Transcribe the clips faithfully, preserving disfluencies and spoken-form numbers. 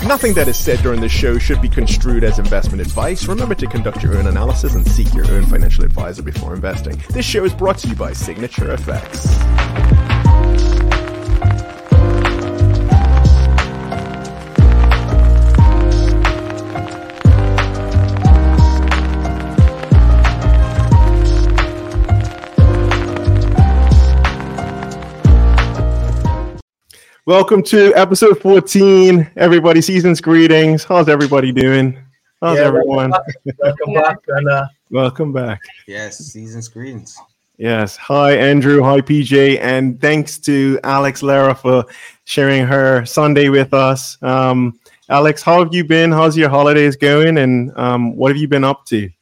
Nothing that is said during this show should be construed as investment advice. Remember to conduct your own analysis and seek your own financial advisor before investing. This show is brought to you by Signature F X. Welcome to episode fourteen. Everybody, season's greetings. How's everybody doing? How's yeah, everyone? Welcome back. And, uh... Welcome back. Yes, season's greetings. Yes. Hi, Andrew. Hi, P J. And thanks to Alex Lara for sharing her Sunday with us. Um, Alex, how have you been? How's your holidays going? And um, what have you been up to?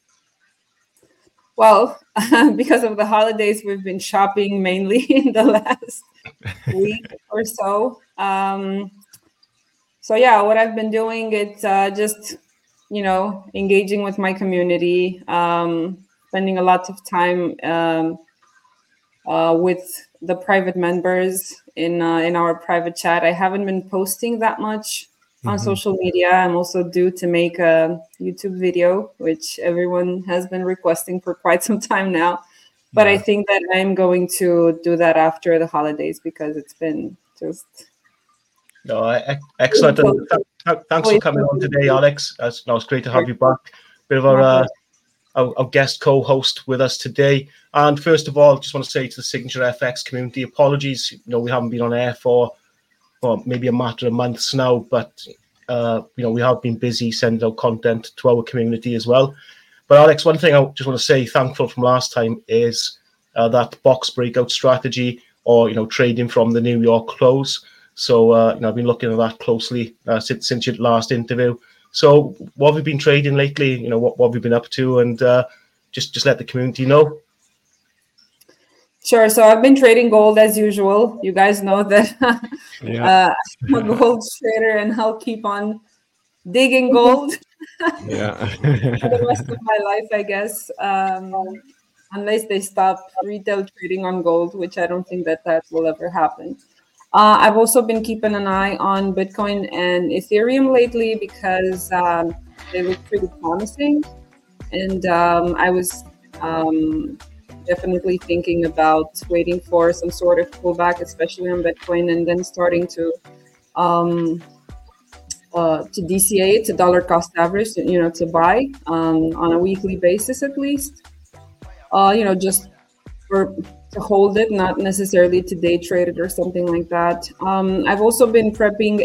Well, because of the holidays, we've been shopping mainly in the last week or so. Um, so yeah, what I've been doing, it's uh, just, you know, engaging with my community, um, spending a lot of time um, uh, with the private members in uh, in our private chat. I haven't been posting that much on mm-hmm. social media. I'm also due to make a YouTube video, which everyone has been requesting for quite some time now. But yeah. I think that I'm going to do that after the holidays because it's been just... No, excellent. And th- thanks for coming on today, Alex. It's, no, it's great to have you back. Bit of our, uh, our, our guest co-host with us today. And first of all, just want to say to the Signature F X community, apologies. You know, we haven't been on air for well, maybe a matter of months now, but uh, you know, we have been busy sending out content to our community as well. But Alex, one thing I just want to say, thankful from last time, is uh, that box breakout strategy, or you know, trading from the New York close. So uh, you know, I've been looking at that closely uh, since since your last interview. So what have you been trading lately? You know, what, what have you been up to? And uh, just just let the community know. Sure. So I've been trading gold as usual. You guys know that yeah. uh, I'm a gold trader, and I'll keep on digging gold yeah. for the rest of my life, I guess, um, unless they stop retail trading on gold, which I don't think that that will ever happen. Uh, I've also been keeping an eye on Bitcoin and Ethereum lately because um, they look pretty promising, and um, I was. Um, definitely thinking about waiting for some sort of pullback, especially on Bitcoin, and then starting to um, uh, to D C A, to dollar cost average, you know, to buy um, on a weekly basis at least. Uh, you know, just for to hold it, not necessarily to day trade it or something like that. Um, I've also been prepping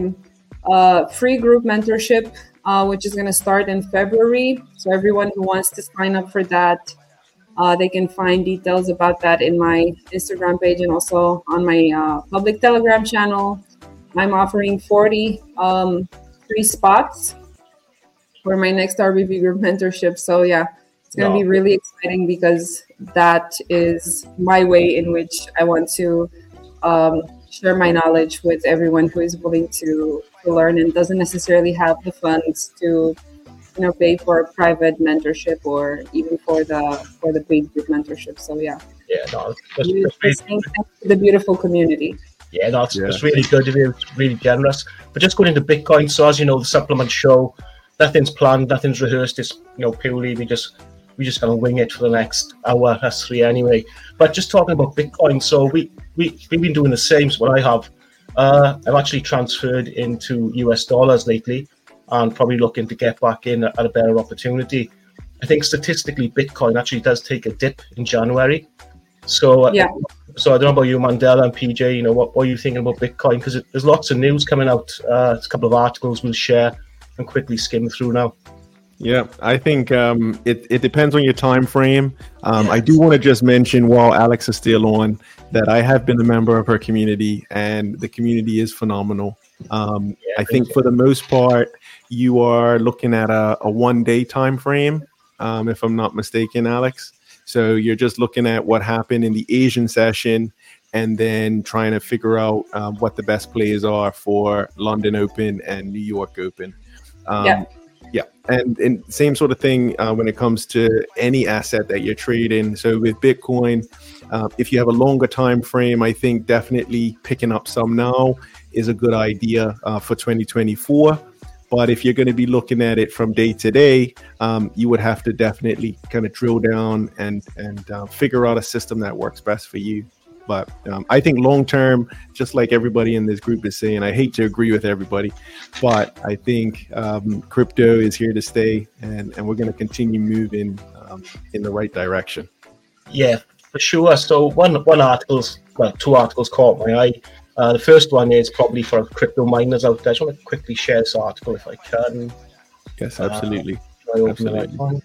a uh, free group mentorship, uh, which is going to start in February. So everyone who wants to sign up for that, Uh, they can find details about that in my Instagram page and also on my uh, public Telegram channel. I'm offering forty um, free spots for my next R B V group mentorship. So yeah, it's going to no. be really exciting because that is my way in which I want to um, share my knowledge with everyone who is willing to, to learn and doesn't necessarily have the funds to you know, pay for a private mentorship or even for the for the paid group mentorship. So yeah, yeah, no, that's, that's really, thanks to the beautiful community. Yeah, no, it's, yeah. it's really good to be really generous. But just going into Bitcoin, so as you know, the supplement show, nothing's planned, nothing's rehearsed. It's you know purely we just we just gonna wing it for the next hour, that's three anyway. But just talking about Bitcoin, so we we we've been doing the same. So what I have, uh, I've actually transferred into U S dollars lately, and probably looking to get back in at a better opportunity. I think statistically, Bitcoin actually does take a dip in January. So, yeah. so I don't know about you, Mandela and P J. You know, what, what are you thinking about Bitcoin? Because there's lots of news coming out. Uh, a couple of articles we'll share and quickly skim through now. Yeah, I think um, it, it depends on your time frame. Um, yeah. I do want to just mention while Alex is still on that I have been a member of her community, and the community is phenomenal. Um, yeah, I think for the most part, you are looking at a, a one-day time frame, um, if I'm not mistaken, Alex. So you're just looking at what happened in the Asian session and then trying to figure out um, what the best plays are for London Open and New York Open. Um, yeah. Yeah, and, and same sort of thing uh, when it comes to any asset that you're trading. So with Bitcoin, uh, if you have a longer time frame, I think definitely picking up some now is a good idea uh, for twenty twenty-four. But if you're going to be looking at it from day to day, um, you would have to definitely kind of drill down and and uh, figure out a system that works best for you. But um, I think long term, just like everybody in this group is saying, I hate to agree with everybody, but I think um, crypto is here to stay, and, and we're going to continue moving um, in the right direction. Yeah, for sure. So one one article's well, two articles caught my eye. Uh, the first one is probably for crypto miners out there. I just want to quickly share this article if I can. Yes, absolutely. Uh, absolutely.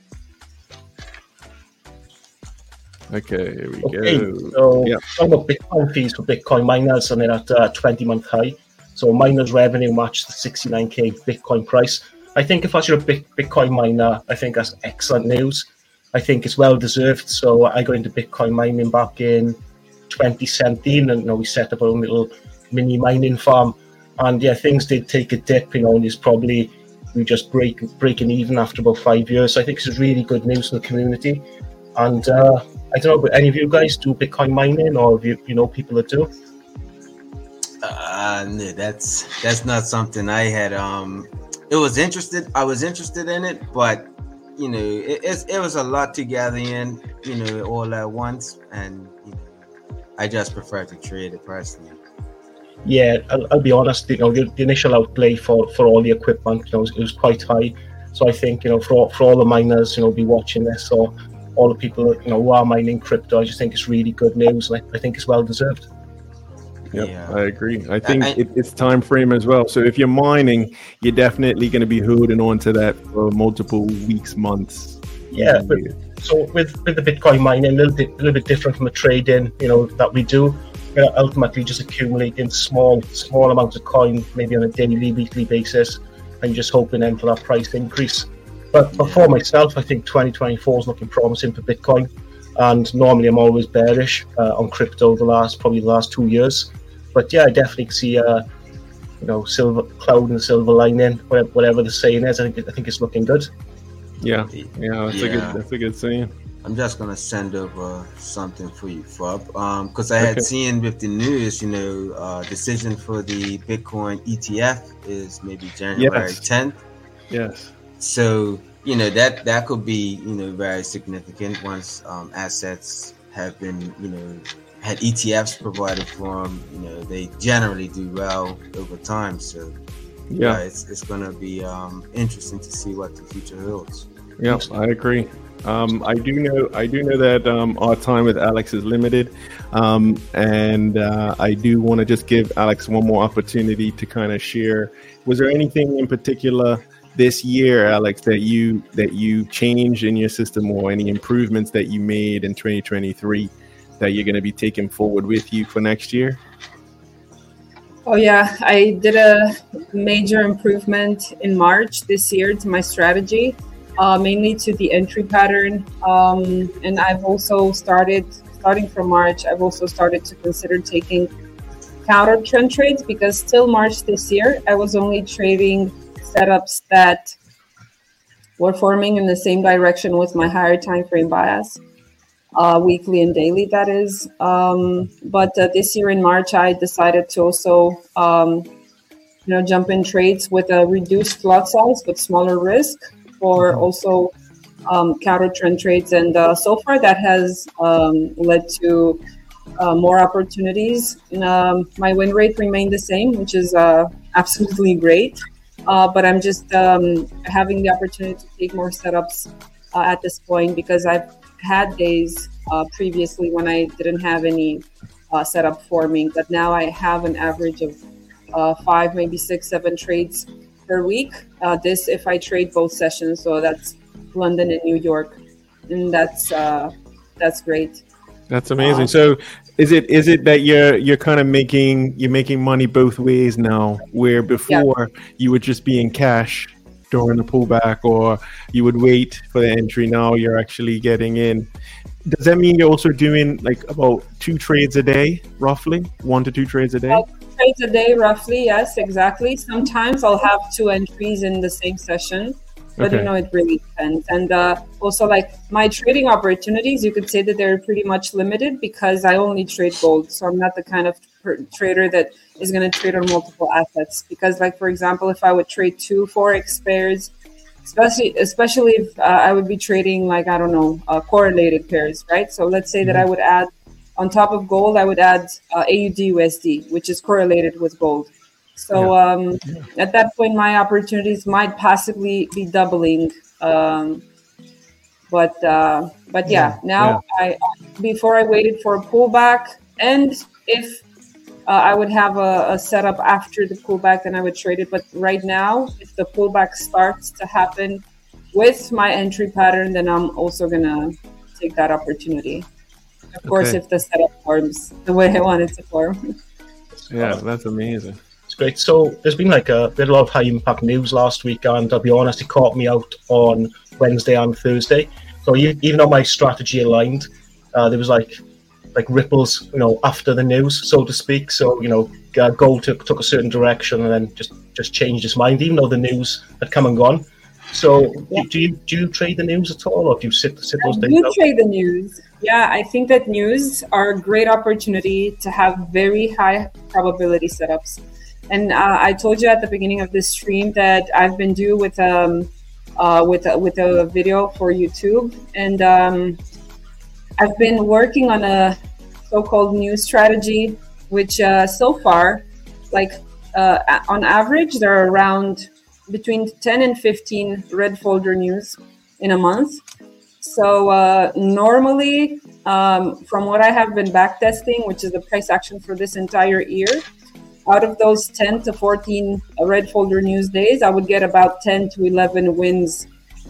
Okay, here we okay, go. So, yeah. talking about Bitcoin fees for Bitcoin miners, and they're at a twenty-month high. So, miners' revenue matched the sixty-nine K Bitcoin price. I think if I was a Bitcoin miner, I think that's excellent news. I think it's well deserved. So, I got into Bitcoin mining back in twenty seventeen, and you know, we set up our own little mini mining farm. And yeah, things did take a dip. You know, and it's probably we just break breaking even after about five years. So I think this is really good news for the community. And uh, I don't know, but any of you guys do Bitcoin mining, or if you you know people that do? Uh, no, that's that's not something I had. Um, it was interested. I was interested in it, but you know, it it, it was a lot to gather in, you know, all at once, and you know, I just prefer to trade it personally. Yeah, I'll, I'll be honest. You know, the, the initial outlay for, for all the equipment, you know, it was, it was quite high. So I think, you know, for for all the miners, you know, be watching this, or all the people that, you know, who are mining crypto, I just think it's really good news, and I, I think it's well deserved. Yep, Yeah. I agree. I think I, it, it's time frame as well. So if you're mining, you're definitely going to be holding on to that for multiple weeks, months. Yeah. But, so with, with the Bitcoin mining, a little bit a little bit different from the trading, you know, that we do. We're ultimately just accumulating small small amounts of coin, maybe on a daily, weekly basis, and just hoping then for that price increase. But, but for myself, I think twenty twenty-four is looking promising for Bitcoin. And normally I'm always bearish uh, on crypto the last, probably the last two years. But yeah, I definitely see a, uh, you know, silver cloud and silver lining, whatever, whatever the saying is. I think I think it's looking good. Yeah, yeah, that's yeah. a good that's a good saying. I'm just gonna send over something for you, Fub, um, because I had Okay. seen with the news, you know, uh, decision for the Bitcoin E T F is maybe January tenth. Yes. So, you know, that that could be, you know, very significant once um, assets have been, you know, had E T Fs provided for them. You know, they generally do well over time. So, yeah, Yeah. it's it's going to be um, interesting to see what the future holds. Yeah, I agree. Um, I do know. I do know that um, our time with Alex is limited, um, and uh, I do want to just give Alex one more opportunity to kind of share. Was there anything in particular this year, Alex, that you that you changed in your system, or any improvements that you made in twenty twenty-three that you're going to be taking forward with you for next year? Oh yeah, I did a major improvement in March this year to my strategy, uh, mainly to the entry pattern. Um, and I've also started, starting from March, I've also started to consider taking counter trend trades, because till March this year, I was only trading setups that were forming in the same direction with my higher time frame bias, uh, weekly and daily, that is. Um, but uh, this year in March, I decided to also, um, you know, jump in trades with a reduced lot size but smaller risk, or also um, counter trend trades. And uh, so far, that has um, led to uh, more opportunities. And, um, my win rate remained the same, which is uh, absolutely great. Uh, but I'm just um, having the opportunity to take more setups uh, at this point, because I've had days uh, previously when I didn't have any uh, setup forming, but now I have an average of uh, five, maybe six, seven trades per week. Uh, this if I trade both sessions, so that's London and New York, and that's uh, that's great. That's amazing. Uh, so is it is it that you're you're kind of making you're making money both ways now, where before yeah. you would just be in cash during the pullback, or you would wait for the entry? Now you're actually getting in. Does that mean you're also doing like about two trades a day, roughly one to two trades a day? Uh, trades a day, roughly. Yes, exactly. Sometimes I'll have two entries in the same session. But, okay. you know, it really depends. And uh, also, like, my trading opportunities, you could say that they're pretty much limited, because I only trade gold. So I'm not the kind of per- trader that is going to trade on multiple assets. Because, like, for example, if I would trade two forex pairs, especially especially if uh, I would be trading, like, I don't know, uh, correlated pairs, right? So let's say that I would add, on top of gold, I would add uh, A U D U S D, which is correlated with gold. So um, at that point, my opportunities might possibly be doubling. Um, but uh, but yeah, now I before I waited for a pullback, and if uh, I would have a, a setup after the pullback, then I would trade it. But right now, if the pullback starts to happen with my entry pattern, then I'm also gonna take that opportunity. Of course, okay. If the setup forms the way I want it to form. Yeah, that's amazing. It's great. So there's been like a, there's a lot of high impact news last week, and I'll be honest, it caught me out on Wednesday and Thursday. So even though my strategy aligned, uh, there was like like ripples, you know, after the news, so to speak. So, you know, uh, gold took took a certain direction and then just just changed its mind, even though the news had come and gone. So yeah. do, do you do you trade the news at all, or do you sit sit those I days do out? Trade the news. Yeah, I think that news are a great opportunity to have very high probability setups. And uh, I told you at the beginning of this stream that I've been due with um uh with a, with a video for YouTube, and um, I've been working on a so-called news strategy, which uh, so far, like uh, on average, there are around between ten and fifteen red folder news in a month. So uh, normally, um, from what I have been backtesting, which is the price action for this entire year, out of those ten to fourteen red folder news days, I would get about ten to eleven wins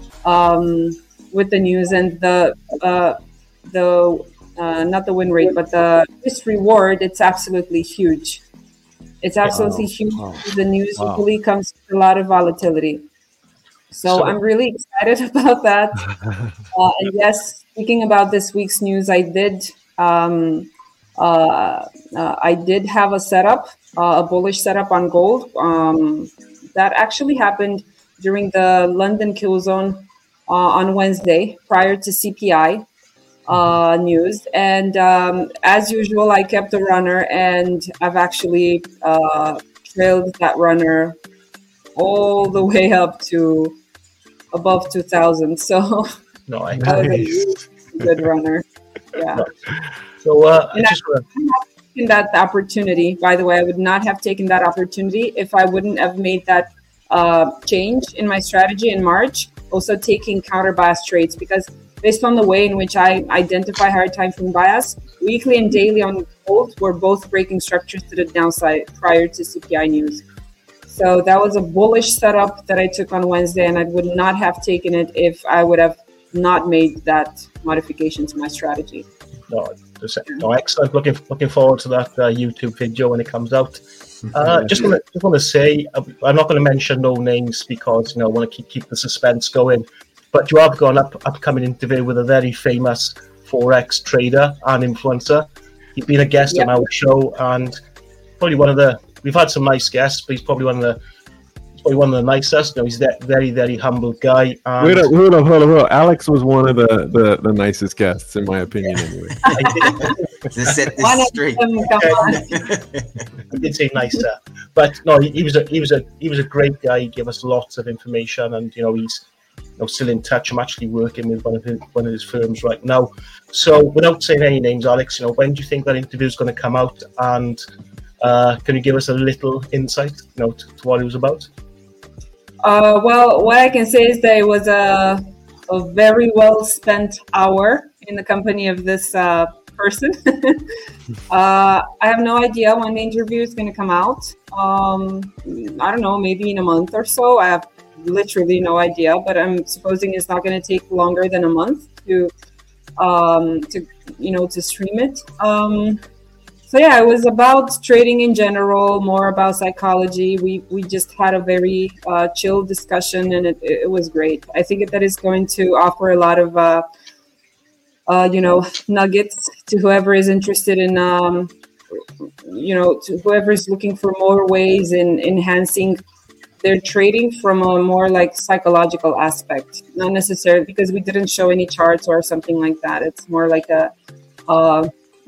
um, with the news, and the uh, the uh, not the win rate, but the risk reward. It's absolutely huge. It's absolutely wow. huge. Wow. The news wow. usually comes with a lot of volatility. So, so I'm really excited about that. uh, and yes, speaking about this week's news, I did um, uh, uh, I did have a setup, uh, a bullish setup on gold. Um, that actually happened during the London kill zone uh, on Wednesday, prior to C P I uh, news. And um, as usual, I kept a runner, and I've actually uh, trailed that runner all the way up to above two thousand. So no, I that was a really good runner. Yeah. No. So uh, and I just I would not have taken that opportunity. By the way, I would not have taken that opportunity if I wouldn't have made that uh, change in my strategy in March. Also taking counter bias trades, because based on the way in which I identify higher time frame bias, weekly and daily on gold were both breaking structures to the downside prior to C P I news. So that was a bullish setup that I took on Wednesday, and I would not have taken it if I would have not made that modification to my strategy. No, no, excellent. Looking looking forward to that uh, YouTube video when it comes out. Uh, just want to just want to say, I'm not going to mention no names because you know I want to keep keep the suspense going. But you have got an up, upcoming interview with a very famous forex trader and influencer. He's been a guest yep. on our show, and probably one of the. We've had some nice guests, but he's probably one of the. Probably one of the nicest. You know, he's a very, very humble guy. And wait up, hold up, hold up, hold up. Alex was one of the, the, the nicest guests, in my opinion, anyway. To set this straight. I did say nicer, but no, he, he was a he was a he was a great guy. He gave us lots of information, and you know, he's you know, still in touch. I'm actually working with one of his one of his firms right now. So, without saying any names, Alex, you know, when do you think that interview is going to come out? And uh, can you give us a little insight, you know, to, to what it was about? Uh, well, what I can say is that it was a, a very well spent hour in the company of this uh, person. uh, I have no idea when the interview is going to come out. Um, I don't know, maybe in a month or so. I have literally no idea, but I'm supposing it's not going to take longer than a month to, um, to you know, to stream it. Um, So yeah, it was about trading in general, more about psychology. We we just had a very uh, chill discussion, and it, it was great. I think that is going to offer a lot of uh, uh, you know nuggets to whoever is interested in um, you know to whoever is looking for more ways in enhancing their trading from a more like psychological aspect, not necessarily because we didn't show any charts or something like that. It's more like a uh,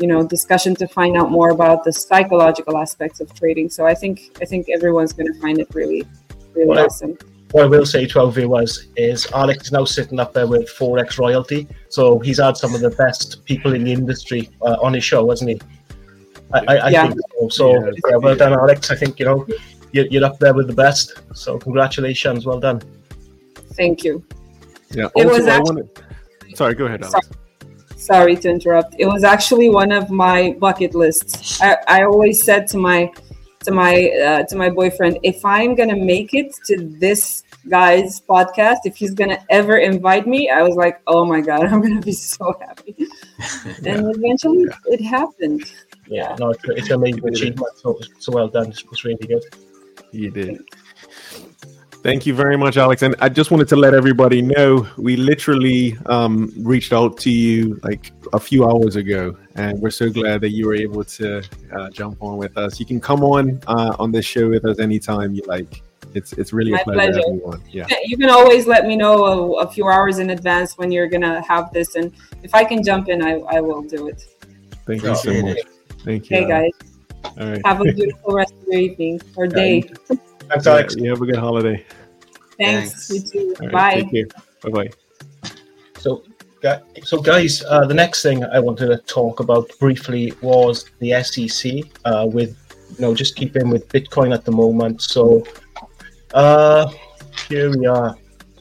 you know, discussion to find out more about the psychological aspects of trading. So I think I think everyone's going to find it really, really well, awesome. What I will say to our viewers is Alex is now sitting up there with Forex royalty. So he's had some of the best people in the industry uh, on his show, hasn't he? I, I, I yeah. think so. So yeah, yeah, well done, Alex. I think, you know, you're, you're up there with the best. So congratulations. Well done. Thank you. Yeah. It Also, was I actually, wanna... Sorry, go ahead, Alex. Sorry. sorry to interrupt. It was actually one of my bucket lists. I, I always said to my to my uh, to my boyfriend, if I'm gonna make it to this guy's podcast, if he's gonna ever invite me, I was like, oh my god, I'm gonna be so happy. Yeah. And eventually yeah. it happened. Yeah, no, it's, it's an amazing achievement. So, so well done. It's really good. You did. Thank you very much, Alex. And I just wanted to let everybody know we literally um, reached out to you like a few hours ago, and we're so glad that you were able to uh, jump on with us. You can come on uh, on this show with us anytime you like. It's it's really My a pleasure, pleasure. everyone. Yeah. You can always let me know a, a few hours in advance when you're gonna have this, and if I can jump in, I, I will do it. Thank you so much. Thank you. Okay, guys. All right. Have a beautiful rest of your evening or day. Thanks, Alex. Yeah, you have a good holiday. Thanks. Thanks. You too. All right, Bye. Take care. Bye bye. So, so guys, uh, the next thing I wanted to talk about briefly was the S E C uh, with, you know, just keep in with Bitcoin at the moment. So, uh, here we are.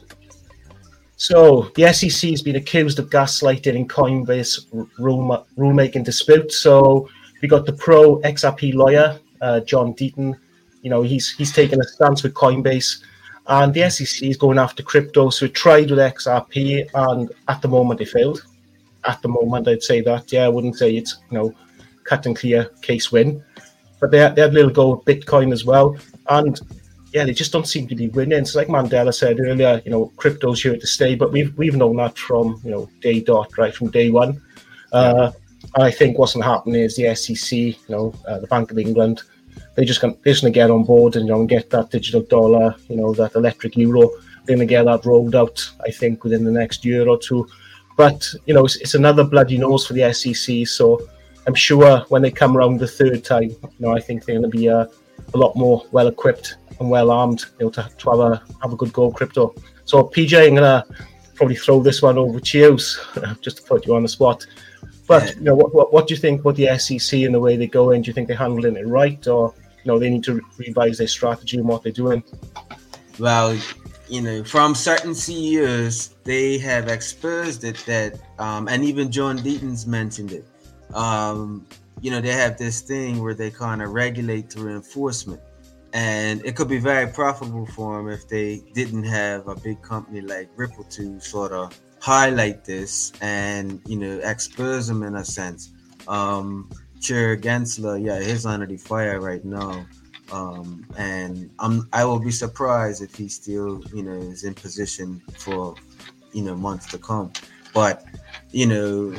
So, the S E C has been accused of gaslighting in Coinbase rule rulemaking dispute. So, we got the pro X R P lawyer, uh, John Deaton. You know, he's he's taken a stance with Coinbase. And the S E C is going after crypto. So it tried with X R P, and at the moment they failed. At the moment, I'd say that. Yeah, I wouldn't say it's, you know, cut and clear case win. But they had, they had a little go with Bitcoin as well. And yeah, they just don't seem to be winning. So like Mandela said earlier, you know, crypto's here to stay. But we've we've known that from, you know, day dot, right, from day one. Uh, and I think what's going to happen is the S E C, you know, uh, the Bank of England, They just going to get on board and, you know, and get that digital dollar, you know, that electric euro. They're going to get that rolled out, I think, within the next year or two. But, you know, it's, it's another bloody nose for the S E C. So I'm sure when they come around the third time, you know, I think they're going to be uh, a lot more well equipped and well armed, you know, to, to have a have a good go crypto. So P J, I'm going to probably throw this one over to you, just to put you on the spot. But, you know, what, what what do you think about the S E C and the way they go in? Do you think they're handling it right, or, you know, they need to re- revise their strategy and what they're doing? Well, you know, from certain C E Os, they have exposed it that, um, and even John Deaton's mentioned it. Um, you know, they have this thing where they kind of regulate through enforcement, and it could be very profitable for them if they didn't have a big company like Ripple to sort of highlight this and, you know, expose them in a sense. Um, Chair Gensler, yeah, he's under the fire right now. Um, and I'm, I will be surprised if he still, you know, is in position for, you know, months to come. But, you know,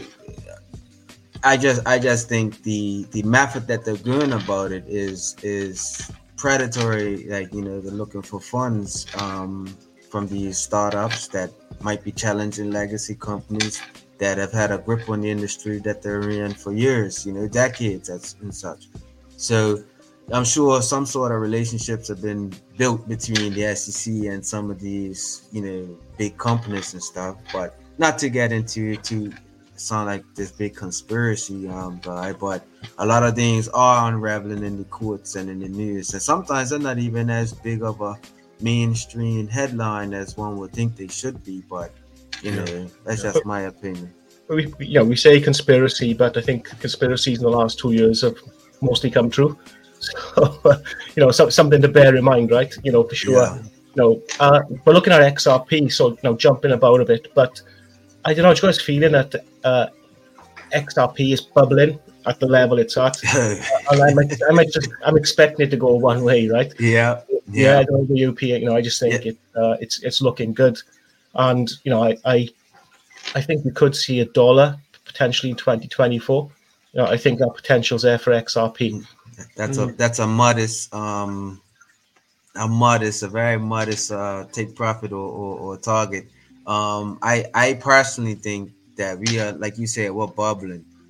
I just, I just think the, the method that they're doing about it is, is predatory. Like, you know, they're looking for funds, um, from these startups that might be challenging legacy companies that have had a grip on the industry that they're in for years, you know, decades and such. So I'm sure some sort of relationships have been built between the S E C and some of these, you know, big companies and stuff, but not to get into to sound like this big conspiracy um, guy, but a lot of things are unraveling in the courts and in the news, and sometimes they're not even as big of a mainstream headline as one would think they should be, but you know, yeah. that's just my opinion. We, you know, we say conspiracy, but I think conspiracies in the last two years have mostly come true. So, you know, so, something to bear in mind, right? You know, for sure. Yeah. You know, uh, we're looking at X R P, so, you know, jumping about a bit, but I don't know, I've got this feeling that uh, X R P is bubbling at the level it's at. and I might, I might just, I'm expecting it to go one way, right? Yeah. Yeah, I don't know, the U P, you know, I just think yeah. it, uh, it's it's looking good. And, you know, I, I I think we could see a dollar potentially in twenty twenty-four. You know, I think that potential's there for X R P. That's mm. a that's a modest um a modest, a very modest uh take profit or, or, or target. Um I, I personally think that we are, like you said, we're bubbling.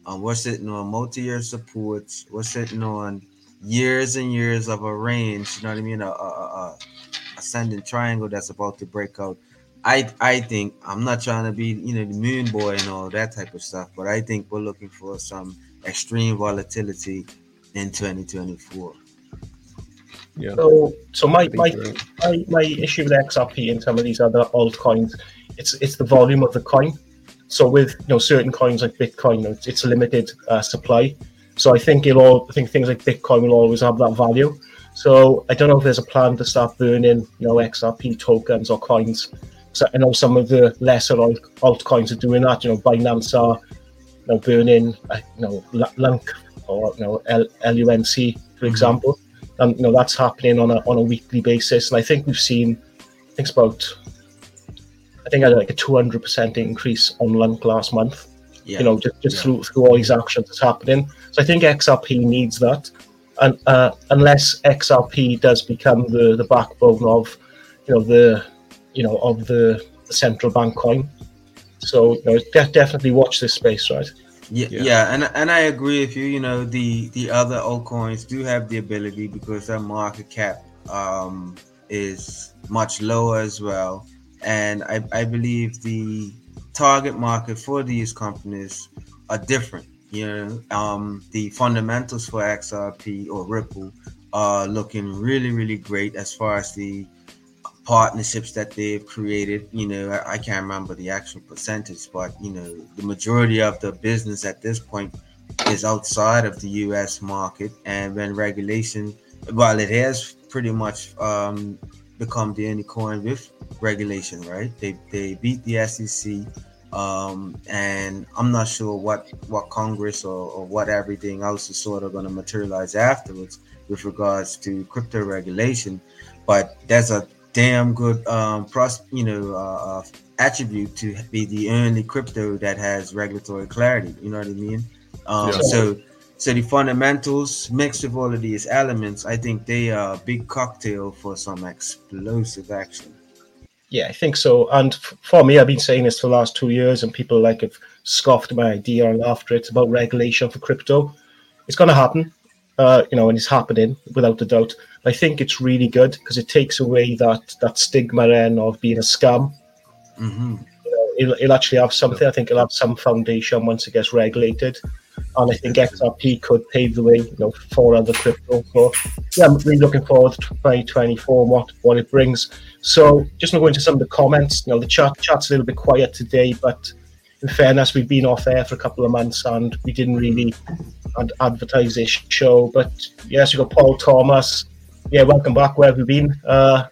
Um, we're sitting on multi-year supports. We're sitting on years and years of a range. You know what I mean? A, a, a ascending triangle that's about to break out. I I think, I'm not trying to be, you know, the moon boy and all that type of stuff, but I think we're looking for some extreme volatility in twenty twenty-four. Yeah. So, so my my, my my issue with X R P and some of these other altcoins, it's it's the volume of the coin. So with, you know, certain coins like Bitcoin, it's, it's a limited uh, supply. So I think it'll all, I think things like Bitcoin will always have that value. So I don't know if there's a plan to start burning, you know, X R P tokens or coins. So I know some of the lesser alt, altcoins are doing that. You know, Binance are, you know, burning, uh, you know, Lunk or, you know, L- LUNC, for example. And, you know, that's happening on a on a weekly basis. And I think we've seen, I think it's about, I think I had like a two hundred percent increase on Lunk last month. Yeah. You know, just, just yeah. through through all these actions that's happening. So I think X R P needs that. And uh, unless X R P does become the, the backbone of, you know, the, you know, of the, the central bank coin. So, you know, de- definitely watch this space, right? Yeah, yeah, yeah, and and I agree with you. You know, the the other altcoins do have the ability, because their market cap um, is much lower as well, and I I believe the target market for these companies are different. You know, um, the fundamentals for X R P or Ripple are looking really, really great as far as the partnerships that they've created. You know, I, I can't remember the actual percentage, but, you know, the majority of the business at this point is outside of the U S market. And when regulation, well, it has pretty much um, become the only coin with regulation, right? They they beat the S E C. Um, and I'm not sure what, what Congress or, or what everything else is sort of going to materialize afterwards with regards to crypto regulation. But there's a damn good, um, pros, you know, uh, attribute to be the only crypto that has regulatory clarity. You know what I mean? Um, yeah. So, so the fundamentals mixed with all of these elements, I think they are a big cocktail for some explosive action. Yeah, I think so. And f- for me, I've been saying this for the last two years, and people like have scoffed my idea and laughed at it about regulation for crypto. It's going to happen, uh, you know, and it's happening without a doubt. I think it's really good because it takes away that that stigma then of being a scam. Mm-hmm. You know, it'll, it'll actually have something. I think it'll have some foundation once it gets regulated. And I think X R P could pave the way, you know, for other crypto. So yeah, I'm really looking forward to twenty twenty-four and what, what it brings. So just going to go into some of the comments. You know, the chat chat's a little bit quiet today, but in fairness, we've been off air for a couple of months and we didn't really ad- advertise this show. But yes, we've got Paul Thomas. Yeah, welcome back. Where have you been? Uh,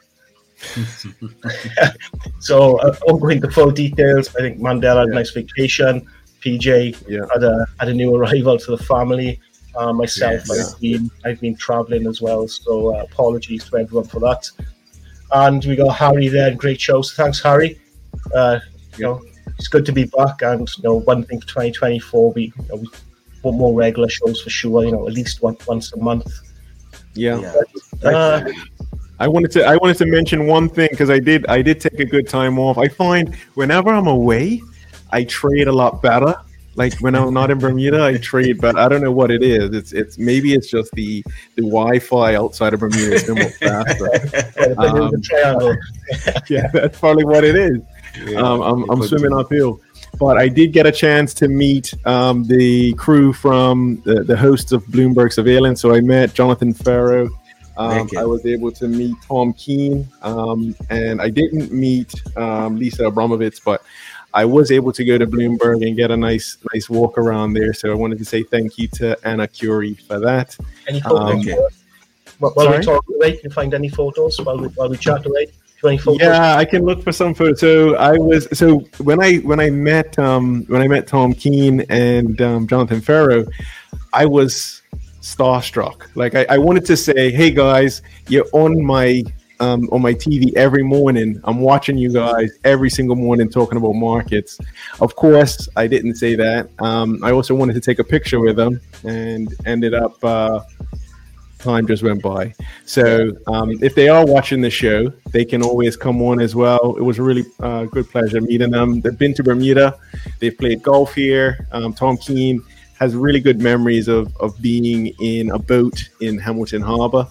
so uh, I won't go into full details. I think Mandela had a nice vacation. P J yeah. had a had a new arrival to the family. Uh, myself, yes. I've been I've been traveling as well. So uh, apologies to everyone for that. And we got Harry there. Great show. So thanks, Harry. Uh, you know, it's good to be back. And you know, one thing for twenty twenty-four, we, you know, we want more regular shows for sure. You know, at least one, once a month. Yeah. yeah. Uh, I wanted to I wanted to mention one thing because I did I did take a good time off. I find whenever I'm away, I trade a lot better. Like when I'm not in Bermuda, I trade, but I don't know what it is. It's it's maybe it's just the the Wi-Fi outside of Bermuda is more faster. um, yeah, that's probably what it is. Yeah, um, I'm I'm swimming uphill. But I did get a chance to meet um, the crew from the, the hosts of Bloomberg Surveillance. So I met Jonathan Ferro. Um, I was able to meet Tom Keene, um, and I didn't meet um, Lisa Abramovitz, but I was able to go to Bloomberg and get a nice, nice walk around there. So I wanted to say thank you to Anna Curie for that. Any photos? Um, while while we talk away, can you find any photos while we while we chat away? Any photos? Yeah, I can look for some photos. So I was so when I when I met um, when I met Tom Keene and um, Jonathan Ferro, I was starstruck. Like I, I wanted to say, hey guys, you're on my um, on my T V every morning. I'm watching you guys every single morning talking about markets. Of course, I didn't say that. Um, I also wanted to take a picture with them and ended up. Uh, time just went by. So um, if they are watching the show, they can always come on as well. It was a really uh, good pleasure meeting them. They've been to Bermuda. They've played golf here. Um, Tom Keene has really good memories of of being in a boat in Hamilton Harbor.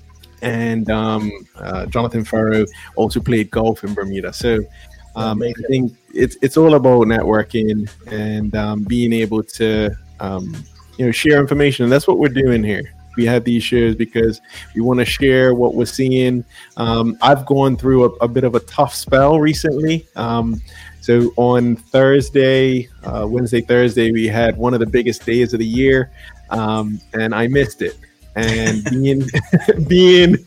And um, uh, Jonathan Farrow also played golf in Bermuda. So um, I think it's it's all about networking and um, being able to um, you know share information, and that's what we're doing here. We have these shows because we want to share what we're seeing. Um, I've gone through a, a bit of a tough spell recently. Um, so on Thursday, uh, Wednesday, Thursday, we had one of the biggest days of the year, um, and I missed it. And being being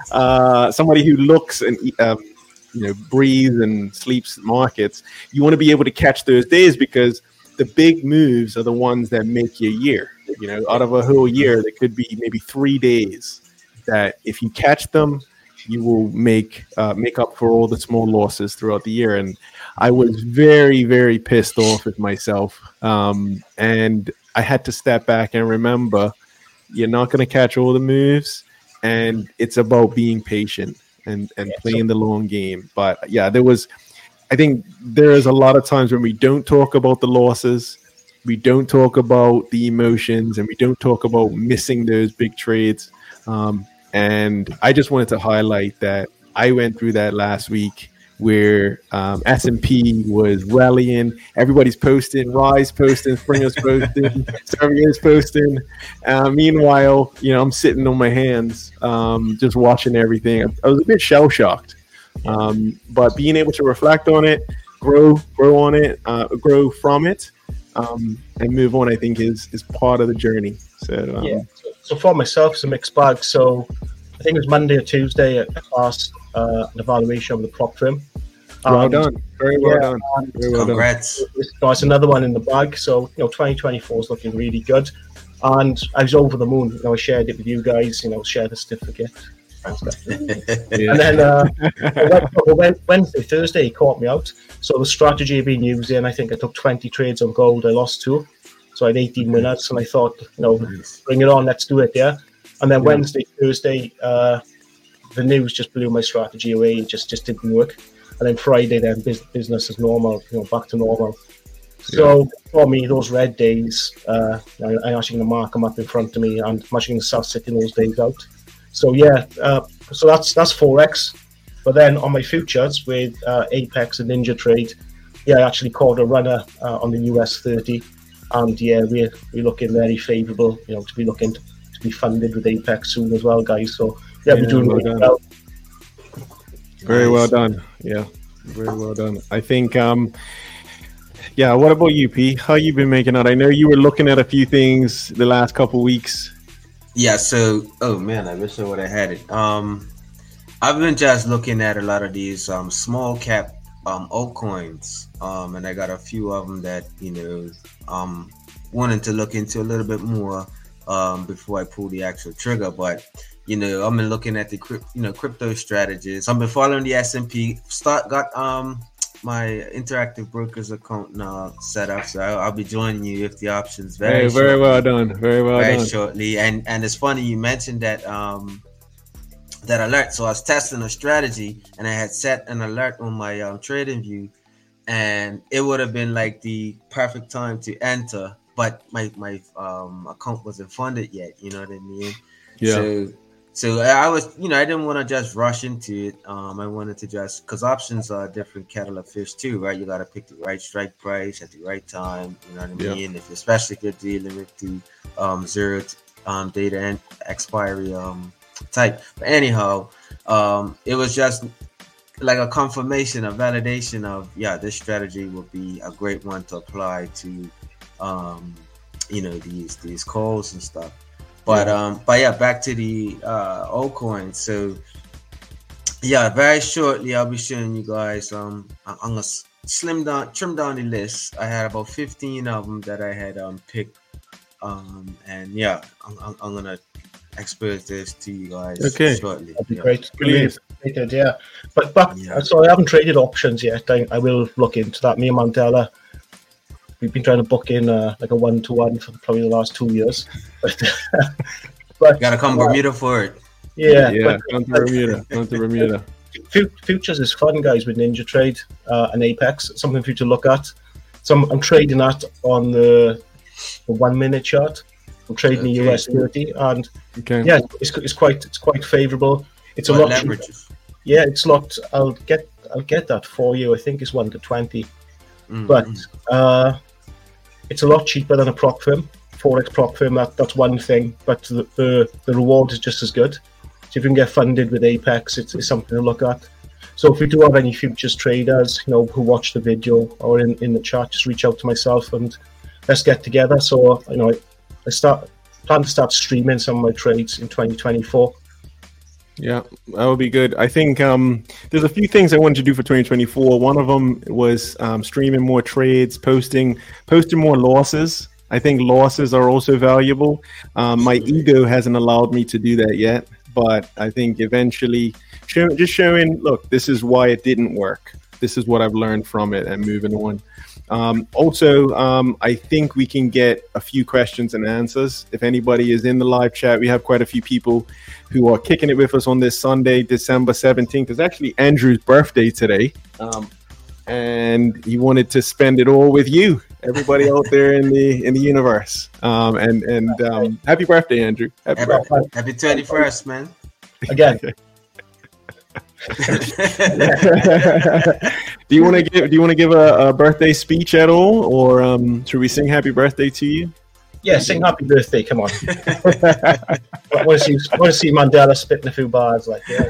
uh, somebody who looks and um, you know breathes and sleeps markets, you want to be able to catch those days because the big moves are the ones that make your year. You know, out of a whole year, there could be maybe three days that if you catch them, you will make uh, make up for all the small losses throughout the year. And I was very, very pissed off with myself, um, and I had to step back and remember. You're not going to catch all the moves, and it's about being patient and, and yeah, playing so- the long game. But yeah, there was, I think there is a lot of times when we don't talk about the losses, we don't talk about the emotions, and we don't talk about missing those big trades. Um, and I just wanted to highlight that I went through that last week where um, S and P was rallying. Everybody's posting, Rise posting, Springer's posting, Servier's posting. Uh, meanwhile, you know, I'm sitting on my hands, um, just watching everything. I, I was a bit shell shocked, um, but being able to reflect on it, grow, grow on it, uh, grow from it, um, and move on, I think is is part of the journey. So um, yeah. So, so for myself, it's a mixed bag. So I think it was Monday or Tuesday at class. Uh, an evaluation of the prop firm. Well um, done, very well yeah, done. Very well Congrats. done. So it's another one in the bag. So you know, twenty twenty-four is looking really good, and I was over the moon. You know, I shared it with you guys. You know, share the certificate. yeah. And then uh, Wednesday, Thursday, he caught me out. So the strategy I've been using, I think I took twenty trades on gold. I lost two, so I had eighteen winners, and I thought, you know, bring it on, let's do it. Yeah. And then yeah. Wednesday, Thursday. Uh, The news just blew my strategy away. It just, just didn't work. And then Friday, then business as normal, you know, back to normal. So yeah. for me, those red days, uh, I, I'm actually going to mark them up in front of me, and I'm actually going to start sitting those days out. So yeah, uh, so that's that's Forex. But then on my futures with uh, Apex and Ninja Trade, yeah, I actually called a runner uh, on the U S thirty, and yeah, we're we're looking very favourable, you know, to be looking to, to be funded with Apex soon as well, guys. So. Yeah, we're doing well really well. Very well done. Yeah, very well done. I think, um, yeah, what about you, P? How you been making out? I know you were looking at a few things the last couple weeks. Yeah, so, oh man, I wish I would have had it. Um, I've been just looking at a lot of these um, small cap um, altcoins, um, and I got a few of them that, you know, um, wanted to look into a little bit more um, before I pull the actual trigger, but you know, I've been looking at the you know crypto strategies. I've been following the S and P. Start got um my Interactive Brokers account now set up, so I'll, I'll be joining you if the options very hey, very well done, very well very done. shortly. And and it's funny you mentioned that um that alert. So I was testing a strategy, and I had set an alert on my um, TradingView, and it would have been like the perfect time to enter, but my my um account wasn't funded yet. You know what I mean? Yeah. So, So I was, you know, I didn't want to just rush into it. Um, I wanted to just, because options are a different kettle of fish too, right? You got to pick the right strike price at the right time. You know what I mean? Yeah. If, especially if you're dealing with the um, zero um, data and expiry um, type. But anyhow, um, it was just like a confirmation, a validation of, yeah, this strategy will be a great one to apply to, um, you know, these these calls and stuff. But um, but yeah, back to the uh, altcoins. So yeah, very shortly I'll be showing you guys. Um, I'm gonna slim down, trim down the list. I had about fifteen of them that I had um picked. Um, and yeah, I'm, I'm, I'm gonna expose this to you guys okay. shortly. That'd be yeah. great. Brilliant. Yeah, but but yeah. So I haven't traded options yet. I, I will look into that. Me and Mandela. We've been trying to book in uh, like a one-to-one for probably the last two years. But, but gotta come uh, Bermuda for it. Yeah, yeah. But, come to Bermuda. Come to Bermuda. Futures is fun, guys, with Ninja Trade uh, and Apex. Something for you to look at. So I'm, I'm trading that on the the one minute chart. I'm trading the Okay. U S thirty, and Okay. yeah, it's, it's quite it's quite favourable. It's a What lot cheaper. leverages? Yeah, it's locked. I'll get I'll get that for you. I think it's one to twenty, Mm, but mm. uh, it's a lot cheaper than a prop firm. Forex prop firm, that, that's one thing, but the, the the reward is just as good. So if you can get funded with Apex, it's, it's something to look at. So if we do have any futures traders, you know, who watch the video or in, in the chat, just reach out to myself and let's get together. So you know, I, I start plan to start streaming some of my trades in twenty twenty-four. Yeah, that would be good. I think um, there's a few things I wanted to do for twenty twenty-four. One of them was um, streaming more trades, posting posting more losses. I think losses are also valuable. Um, my ego hasn't allowed me to do that yet, but I think eventually, show, just showing, look, this is why it didn't work. This is what I've learned from it and moving on. Um, also, um, I think we can get a few questions and answers. If anybody is in the live chat, we have quite a few people who are kicking it with us on this Sunday, December seventeenth. It's actually Andrew's birthday today. Um, and he wanted to spend it all with you, everybody out there in the in the universe. Um, and and um, happy birthday, Andrew. Happy, Happy, birthday. happy twenty-first, man. Again, do you want to give Do you want to give a, a birthday speech at all, or um, should we sing happy birthday to you? yeah, sing happy birthday. Come on. I want to see want to see Mandela spitting a few bars like yeah.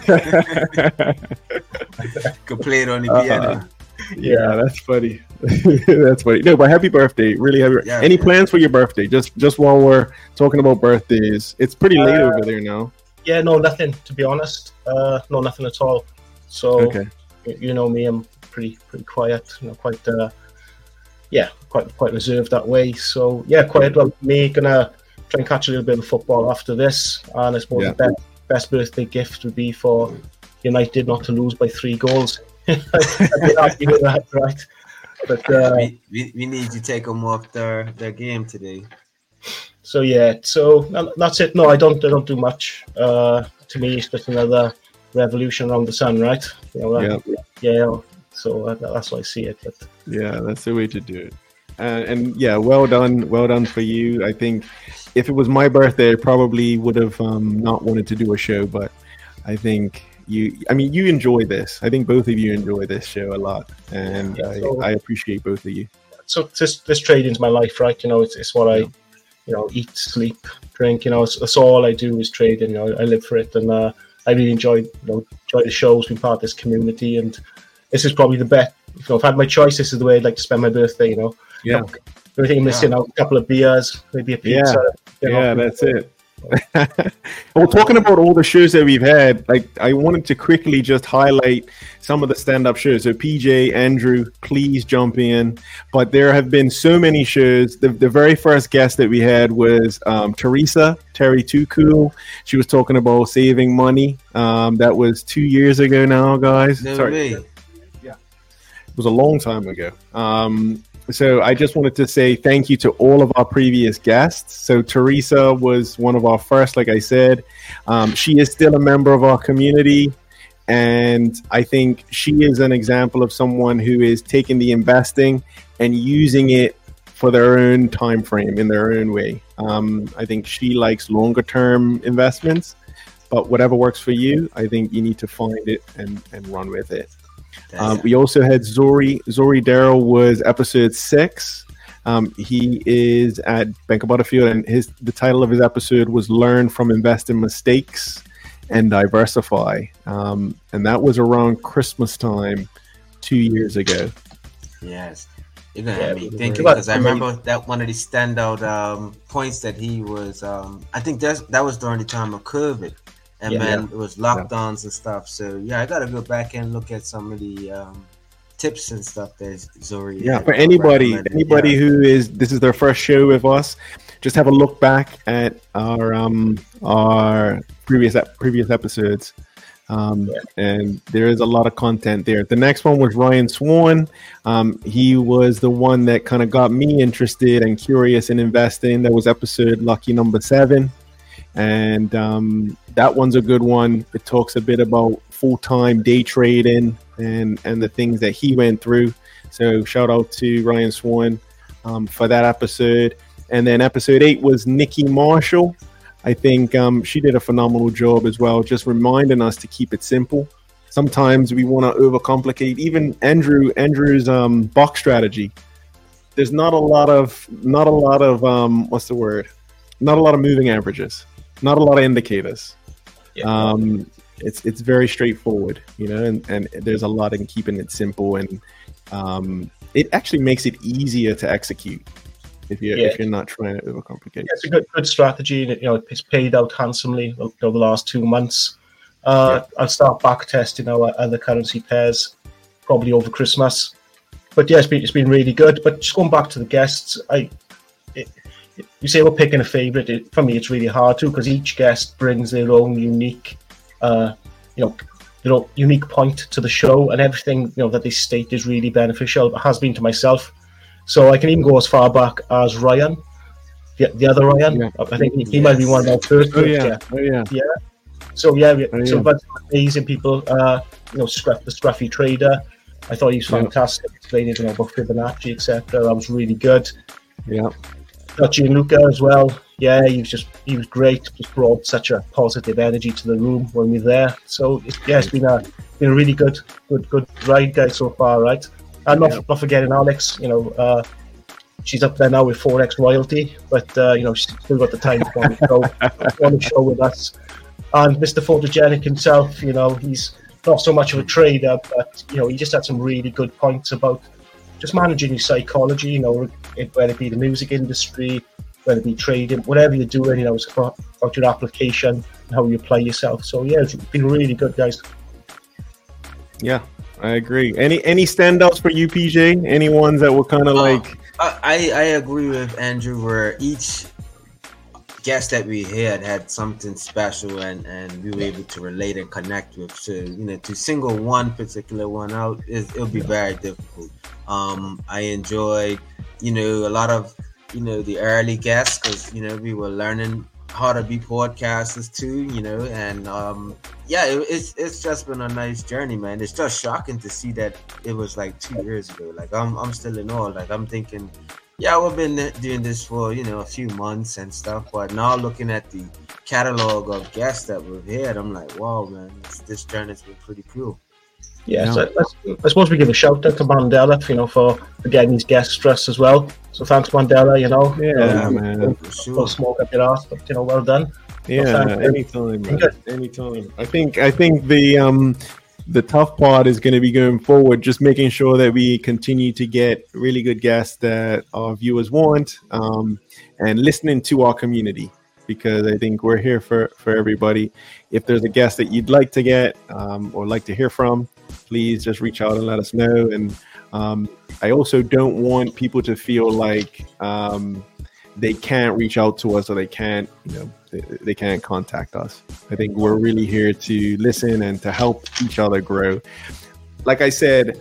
Could play it on the Uh, piano. Yeah, that's funny. That's funny. No, but happy birthday! Really happy. Yeah, Any man. plans for your birthday? Just just while we're talking about birthdays, it's pretty late Uh, over there now. Yeah, no, nothing. To be honest, uh, no, nothing at all. So Okay. you, you know me, I'm pretty pretty quiet. You know, quite uh, yeah, quite quite reserved that way. So yeah, quiet one. Me gonna try and catch a little bit of football after this, and I suppose Yeah. the best best birthday gift would be for United not to lose by three goals. I'd be happy with that, right? But uh, we, we, we need to take them off their, their game today. so yeah, so uh, that's it. No, I don't I don't do much. Uh, to me, it's just another revolution around the sun, right? You know, that, yeah. So uh, that's why I see it. But Yeah, that's the way to do it. Uh, and yeah, well done, well done for you. I think if it was my birthday, I probably would have um, not wanted to do a show, but I think you, I mean, you enjoy this. I think both of you enjoy this show a lot, and Yeah, I, so- I appreciate both of you. so this this trading's my life, right? You know, it's it's what I, you know, eat, sleep, drink. You know, it's, that's all I do is trading. You know, I live for it, and uh, I really enjoy you know enjoy the shows, being part of this community, and this is probably the best. You know, if I had my choice, this is the way I'd like to spend my birthday. You know, Yeah, everything missing out, a couple of beers, maybe a pizza. you know. yeah, that's it. Well, talking about all the shows that we've had, like I wanted to quickly just highlight some of the stand-up shows. So P J, Andrew, please jump in. But there have been so many shows. The, the very first guest that we had was um, Teresa, Terry Too Cool. She was talking about saving money. Um, that was two years ago now, guys. No Sorry, way. it was a long time ago. Um, so I just wanted to say thank you to all of our previous guests. So Teresa was one of our first, like I said. Um, she is still a member of our community. And I think she is an example of someone who is taking the investing and using it for their own time frame in their own way. Um, I think she likes longer term investments, but whatever works for you, I think you need to find it and, and run with it. Um, we also had Zori. Zori Darrell was episode six. Um, he is at Bank of Butterfield, and his the title of his episode was "Learn from Investing Mistakes and Diversify." Um, and that was around Christmas time two years ago. Yes. You're gonna Yeah, have me but- thinking but- because I remember that one of the standout um, points that he was. Um, I think that's that was during the time of COVID, and Yeah. man, it was lockdowns and stuff. So yeah, I gotta go back and look at some of the um, tips and stuff that Zori. Yeah, had, for uh, anybody, recommended. anybody Yeah. who is this is their first show with us, just have a look back at our um our previous ep- previous episodes. Um, Yeah. and there is a lot of content there. The next one was Ryan Swan. Um, he was the one that kind of got me interested and curious in investing. That was episode lucky number seven. And um, that one's a good one. It talks a bit about full-time day trading and, and the things that he went through. So shout out to Ryan Swan um, for that episode. And then episode eight was Nikki Marshall. I think um, she did a phenomenal job as well, just reminding us to keep it simple. Sometimes we want to overcomplicate. Even Andrew, Andrew's um, box strategy. There's not a lot of, not a lot of, um, what's the word? Not a lot of moving averages. Not a lot of indicators. Yeah. Um, it's it's very straightforward, you know, and, and there's a lot in keeping it simple, and um, it actually makes it easier to execute if you're yeah. if you're not trying to overcomplicate. Yeah, it's a good good strategy. You know, it's paid out handsomely over the last two months. Uh, yeah. I'll start back testing our other currency pairs probably over Christmas. But yeah, it's been it's been really good. But just going back to the guests, I. It, You say we're picking a favourite. It, for me, it's really hard to, because each guest brings their own unique, uh, you know, their own unique point to the show, and everything you know that they state is really beneficial. It has been to myself, so I can even go as far back as Ryan, the, the other Ryan. Yeah. I think he, he yes. might be one of our first. Oh yeah. yeah, oh yeah, yeah. So yeah, we, oh, so yeah. bunch of amazing people. Uh, you know, Scruff, the Scruffy Trader. I thought he was fantastic, yeah. explaining you know about Fibonacci, et cetera. That was really good. Yeah. Got Gianluca as well. Yeah, he was just he was great. Just brought such a positive energy to the room when we were there. So it's, yeah, it's been a been a really good good good ride, guys, so far, right? And not, yeah. not forgetting Alex. You know, uh, she's up there now with Forex royalty, but uh, you know she's still got the time to go on the show, on the show with us. And Mister Photogenic himself, you know, he's not so much of a trader, but you know, he just had some really good points about just managing your psychology, you know, whether it be the music industry, whether it be trading, whatever you're doing, you know, it's about, about your application and how you apply yourself. So yeah, it's been really good, guys. Yeah, I agree. Any any standouts for you, P J? Any ones that were kind of uh, like? I I agree with Andrew, where each guest that we had had something special, and and we were able to relate and connect with. So you know, to single one particular one out, is it'll be very difficult. Um, I enjoyed, you know, a lot of, you know, the early guests, because, you know, we were learning how to be podcasters too, you know, and um, yeah, it, it's it's just been a nice journey, man. It's just shocking to see that it was like two years ago. Like I'm I'm still in awe. Like I'm thinking, yeah, we've been doing this for, you know, a few months and stuff, but now looking at the catalog of guests that we've had, I'm like, wow, man, this, this journey's been pretty cool. Yeah, so I suppose we give a shout out to Mandela, you know, for, for getting these guests stressed as well. So thanks, Mandela, you know. Yeah, um, man. For sure. Smoke up your ass, but, you know, well done. Yeah, so anytime, man. Anytime. I think, I think the, um, the tough part is going to be going forward, just making sure that we continue to get really good guests that our viewers want, um, and listening to our community. Because I think we're here for, for everybody. If there's a guest that you'd like to get um, or like to hear from, please just reach out and let us know. And um, I also don't want people to feel like um, they can't reach out to us, or they can't, you know, they, they can't contact us. I think we're really here to listen and to help each other grow. Like I said,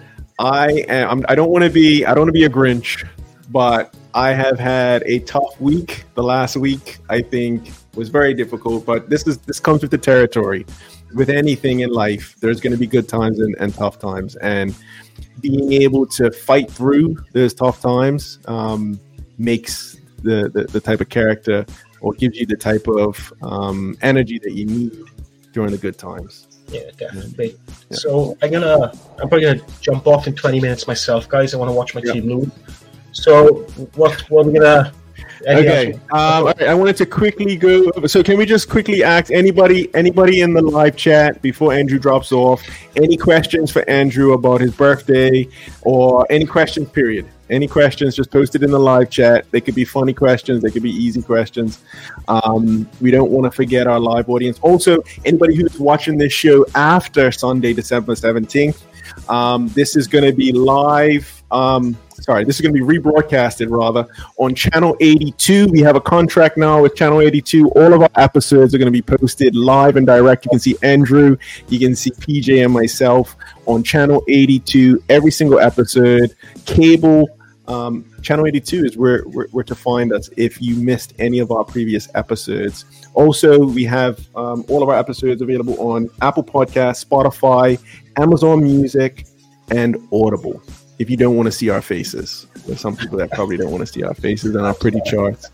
I am. I don't want to be. I don't want to be a Grinch, but I have had a tough week. The last week, I think, was very difficult, but this is this comes with the territory. With anything in life, there's going to be good times and, and tough times, and being able to fight through those tough times um, makes the, the, the type of character, or gives you the type of um, energy that you need during the good times. Yeah, definitely. Yeah. So I'm gonna, I'm probably gonna jump off in twenty minutes myself, guys. I want to watch my yeah. team lose. So what what are we gonna? Okay. Um, all right, I wanted to quickly go. So can we just quickly ask anybody anybody in the live chat before Andrew drops off? Any questions for Andrew about his birthday, or any questions? Period. Any questions? Just post it in the live chat. They could be funny questions. They could be easy questions. Um, we don't want to forget our live audience. Also, anybody who's watching this show after Sunday, December seventeenth, um, this is going to be live. Um, sorry, this is going to be rebroadcasted rather on Channel eighty-two. We have a contract now with Channel eighty-two. All of our episodes are going to be posted live and direct. You can see Andrew, you can see P J and myself on Channel eighty-two. Every single episode, cable. Um, Channel eighty-two is where, where, where to find us if you missed any of our previous episodes. Also, we have um, all of our episodes available on Apple Podcasts, Spotify, Amazon Music, and Audible. if you don't want to see our faces. There's some people that probably don't want to see our faces on our pretty charts.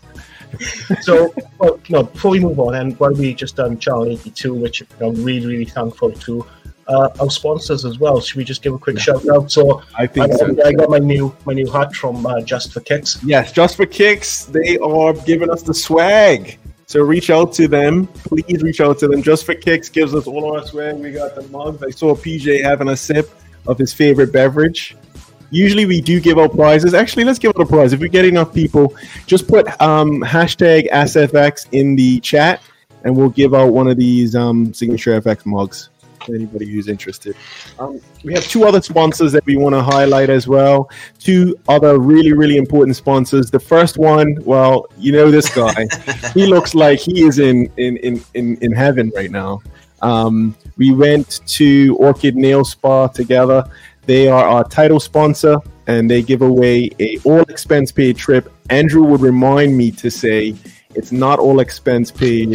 So, well, you know, before we move on, and while we just done Channel eighty-two, which I'm really, really thankful to, uh, our sponsors as well. Should we just give a quick shout out? So, I think I, so. I got my new my new hat from uh, Just for Kicks. Yes, Just for Kicks. They are giving us the swag. So reach out to them. Please reach out to them. Just for Kicks gives us all our swag. We got the mugs. I saw P J having a sip of his favorite beverage. Usually we do give out prizes. Actually, let's give out a prize. If we get enough people, just put um, hashtag S F X in the chat, and we'll give out one of these um, Signature F X mugs to anybody who's interested. Um, we have two other sponsors that we want to highlight as well. Two other really, really important sponsors. The first one, well, you know this guy. He looks like he is in, in, in, in, in heaven right now. Um, we went to Orchid Nail Spa together. They are our title sponsor, and they give away a all expense paid trip. Andrew would remind me to say it's not all expense paid,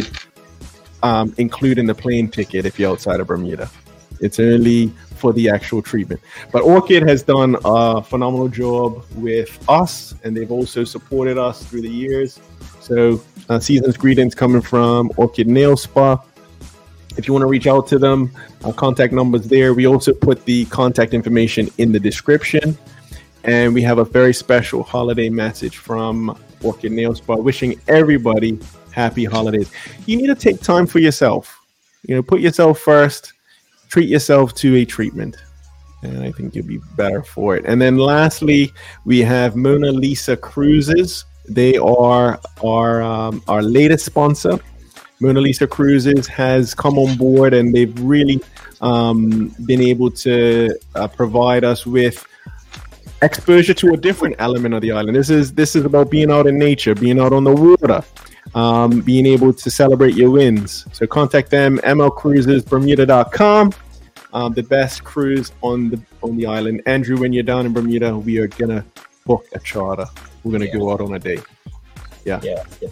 um, including the plane ticket if you're outside of Bermuda. It's only for the actual treatment. But Orchid has done a phenomenal job with us, and they've also supported us through the years. So uh, season's greetings coming from Orchid Nail Spa. If you want to reach out to them, uh, contact numbers there. We also put the contact information in the description. And we have a very special holiday message from Orchid Nail Spa wishing everybody happy holidays. You need to take time for yourself. You know, put yourself first. Treat yourself to a treatment. And I think you'll be better for it. And then lastly, we have Mona Lisa Cruises. They are our, um, our latest sponsor. Mona Lisa Cruises has come on board, and they've really um, been able to uh, provide us with exposure to a different element of the island. This is this is about being out in nature, being out on the water, um, being able to celebrate your wins. So contact them, m l cruises bermuda dot com. Um, the best cruise on the on the island. Andrew, when you're down in Bermuda, we are gonna book a charter. We're gonna yeah. go out on a date. Yeah. Yeah. yeah.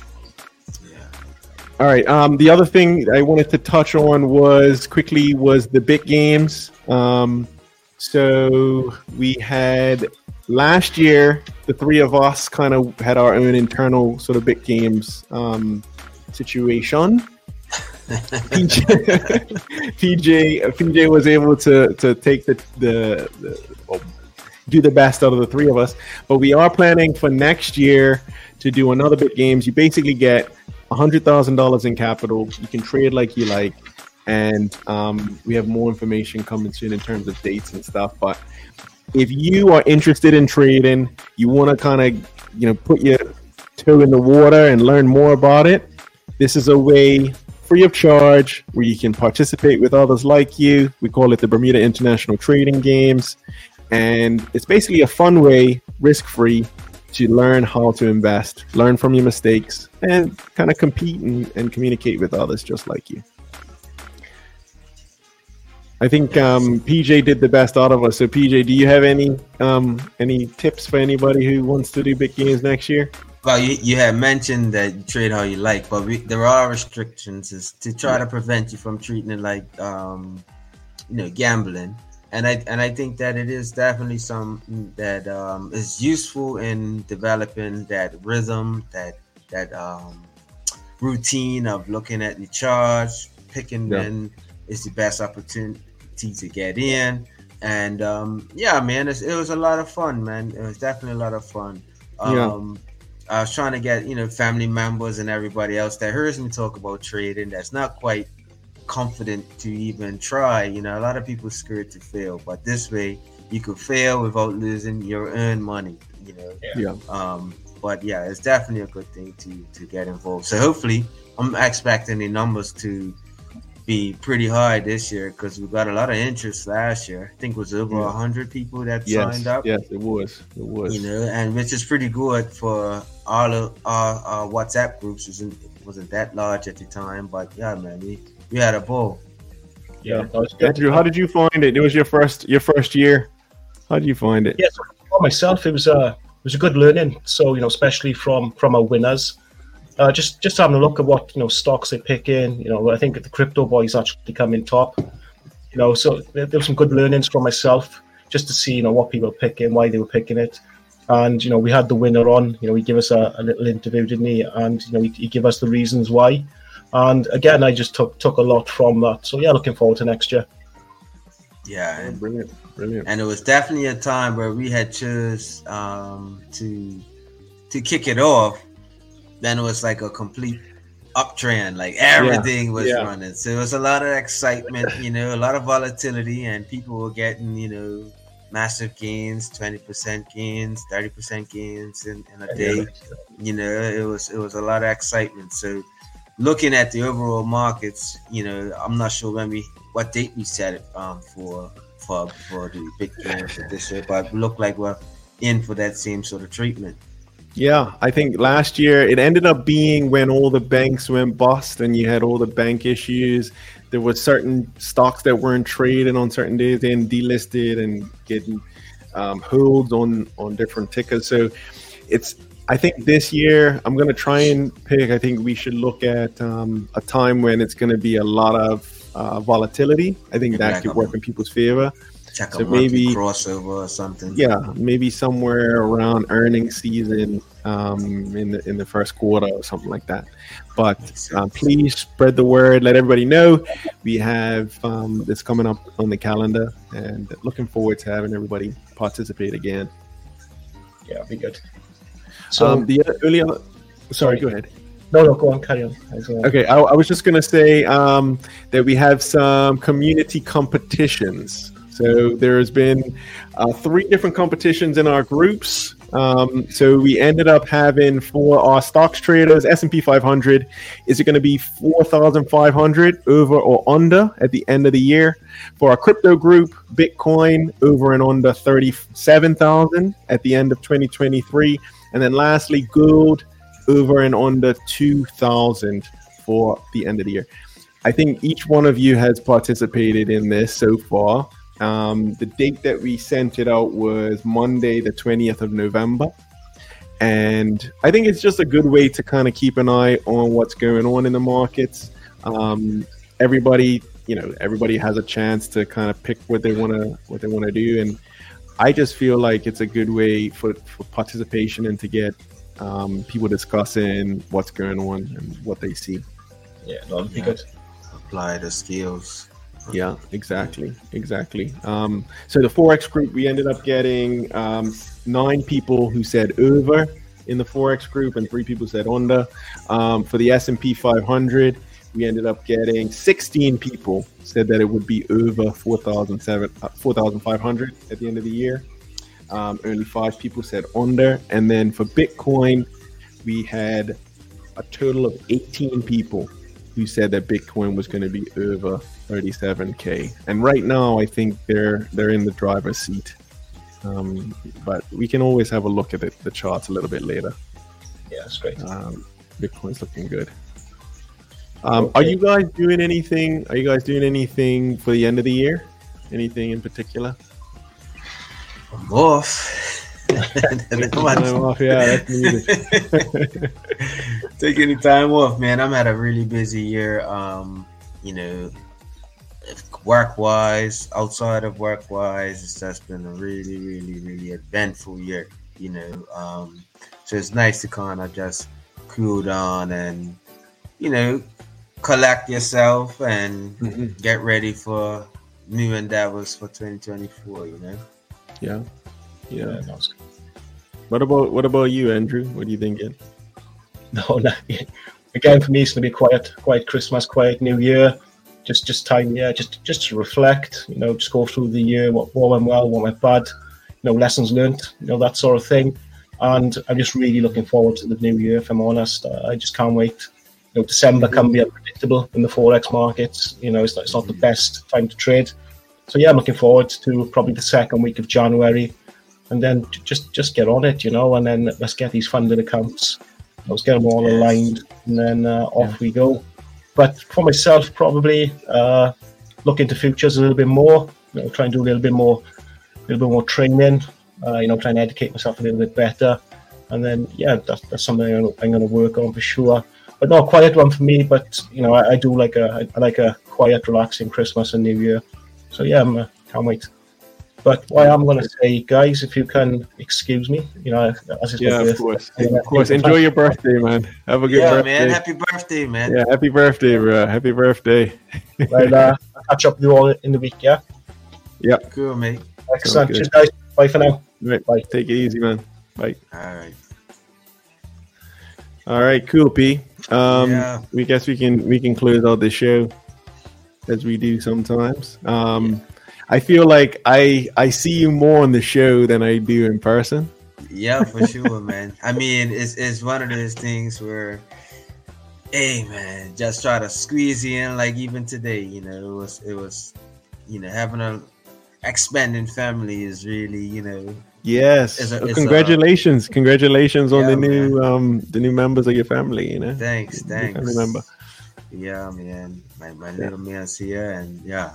All right. Um, the other thing I wanted to touch on was quickly was the bit games. Um, so we had last year, the three of us kind of had our own internal sort of bit games um, situation. P J, P J, P J was able to to take the the, the well, do the best out of the three of us. But we are planning for next year to do another bit games. You basically get one hundred thousand dollars in capital. You can trade like you like, and um, we have more information coming soon in terms of dates and stuff. But if you are interested in trading, you want to kind of, you know, put your toe in the water and learn more about it, this is a way free of charge where you can participate with others like you. We call it the Bermuda International Trading Games, and it's basically a fun way, risk-free, to learn how to invest, learn from your mistakes, and kind of compete and, and communicate with others just like you. I think um, P J did the best out of us. So P J, do you have any um, any tips for anybody who wants to do big games next year? Well, you, you had mentioned that you trade how you like, but we, there are restrictions is to try to prevent you from treating it like um, you know, gambling. And I and I think that it is definitely something that um, is useful in developing that rhythm, that that um, routine of looking at the charge, picking yeah. when is the best opportunity to get in. And um, yeah, man, it's, it was a lot of fun, man. It was definitely a lot of fun. Um, yeah. I was trying to get, you know, family members and everybody else that hears me talk about trading that's not quite confident to even try. You know, a lot of people are scared to fail, but this way you could fail without losing your earned money, you know. Yeah. Um, but yeah, it's definitely a good thing to to get involved. So hopefully, I'm expecting the numbers to be pretty high this year because we got a lot of interest last year. I think it was over a yeah. hundred people that yes. signed up. Yes, it was. It was. You know, and which is pretty good for all of our, our WhatsApp groups. It wasn't, it wasn't that large at the time, but yeah, man, we, we had a ball. Yeah, Andrew, how did you find it? It was your first your first year. How did you find it? Yes, yeah, so for myself, it was a it was a good learning. So you know, especially from from our winners. Uh, just just having a look at what, you know, stocks they pick in. You know, I think the crypto boys actually come in top. You know, so there, there was some good learnings from myself. just to see, you know, what people are picking, why they were picking it. And, you know, we had the winner on, you know, he gave us a, a little interview, didn't he? And, you know, he, he gave us the reasons why. And again, I just took took a lot from that. So, yeah, looking forward to next year. Yeah. Oh, brilliant. Brilliant. And it was definitely a time where we had chose um, to to kick it off. Then it was like a complete uptrend, like everything yeah. was yeah. running. So it was a lot of excitement, you know, a lot of volatility, and people were getting, you know, massive gains, twenty percent gains, thirty percent gains in, in a day. You know, it was it was a lot of excitement. So looking at the overall markets, you know, I'm not sure when we what date we set it um, for for for the big gains for this year, but it looked like we're in for that same sort of treatment. Yeah, I think last year it ended up being when all the banks went bust and you had all the bank issues. There were certain stocks that weren't traded on certain days, then delisted and getting um, holds on on different tickers. So it's, I think this year I'm going to try and pick, I think we should look at um, a time when it's going to be a lot of uh, volatility. I think that yeah, could work in people's favor. Check so a maybe crossover or something. Yeah, maybe somewhere around earnings season um, in the in the first quarter or something like that. But um, please spread the word. Let everybody know we have um, this coming up on the calendar, and looking forward to having everybody participate again. Yeah, it'll be good. So um, the earlier, sorry, sorry, go ahead. No, no, go on, carry on. Okay, I, I was just going to say um, that we have some community competitions. So there's been uh, three different competitions in our groups. Um, so we ended up having for our stocks traders, S and P five hundred, is it going to be four thousand five hundred over or under at the end of the year? For our crypto group, Bitcoin over and under thirty-seven thousand at the end of twenty twenty-three. And then lastly, gold over and under two thousand for the end of the year. I think each one of you has participated in this so far. Um, the date that we sent it out was Monday, the twentieth of November. And I think it's just a good way to kind of keep an eye on what's going on in the markets. Um, everybody, you know, everybody has a chance to kind of pick what they want to, what they want to do. And I just feel like it's a good way for, for participation and to get um, people discussing what's going on and what they see. Yeah, that'll be good. Apply the skills. Yeah, exactly, exactly. Um, so the Forex group, we ended up getting um, nine people who said over in the Forex group, and three people said under. Um, for the S and P five hundred, we ended up getting sixteen people said that it would be over four thousand five hundred at the end of the year. Um, only five people said under, and then for Bitcoin, we had a total of eighteen people who said that Bitcoin was going to be over thirty-seven K. And right now, I think they're they're in the driver's seat. Um, but we can always have a look at it, the charts a little bit later. Yeah, that's great. Um, Bitcoin's looking good. Um, okay. Are you guys doing anything? Are you guys doing anything for the end of the year? Anything in particular? I'm off. time off, yeah, that's needed. Take any time off, man. I'm had a really busy year. Um, you know, work wise, outside of work wise, it's just been a really, really, really eventful year. You know, um, so it's nice to kind of just cool down and, you know, collect yourself and mm-hmm. get ready for new endeavors for twenty twenty-four. You know. Yeah. Yeah. yeah what about what about you, Andrew? What are you thinking? No, no. Again, for me, it's gonna be quiet, quiet Christmas, quiet New Year. Just, just time, yeah, just, just to reflect. You know, just go through the year, what, what went well, what went bad. You know, lessons learned. You know, that sort of thing. And I'm just really looking forward to the new year. If I'm honest, I just can't wait. You know, December can be unpredictable in the forex markets. You know, it's not, it's not the best time to trade. So yeah, I'm looking forward to probably the second week of January, and then just just get on it, you know, and then let's get these funded accounts. Let's get them all yes. aligned, and then uh, off yeah. we go. But for myself, probably uh, look into futures a little bit more. You know, try and do a little bit more, a little bit more training. Uh, you know, try and educate myself a little bit better, and then yeah, that's, that's something I'm, I'm going to work on for sure. But not a quiet one for me. But you know, I, I do like a I like a quiet, relaxing Christmas and New Year. So yeah, I'm, uh, can't wait. But what I am going to say, guys, if you can excuse me, you know, as it's yeah, my of birthday, course, of course. Enjoy your birthday, man. Have a good Yeah, birthday, man. Happy birthday, man. Yeah, happy birthday, bro. Happy birthday. Well, uh, I'll catch up with you all in the week, yeah? Yeah. Cool, mate. Excellent. Cheers, guys. Bye for now. Right. Bye. Take it easy, man. Bye. All right. All right, cool, P. Um, Yeah. we guess we can we can close out the show as we do sometimes. Um, I feel like I I see you more on the show than I do in person. Yeah, for sure, man. I mean, it's it's one of those things where, hey, man, just try to squeeze you in. Like even today, you know, it was it was, you know, having a expanding family is really, you know. Yes. It's a- Well, it's congratulations, congratulations on Yeah, the new um the new members of your family. You know. Thanks, New thanks. family member. Yeah, man. My my little man's here, and yeah,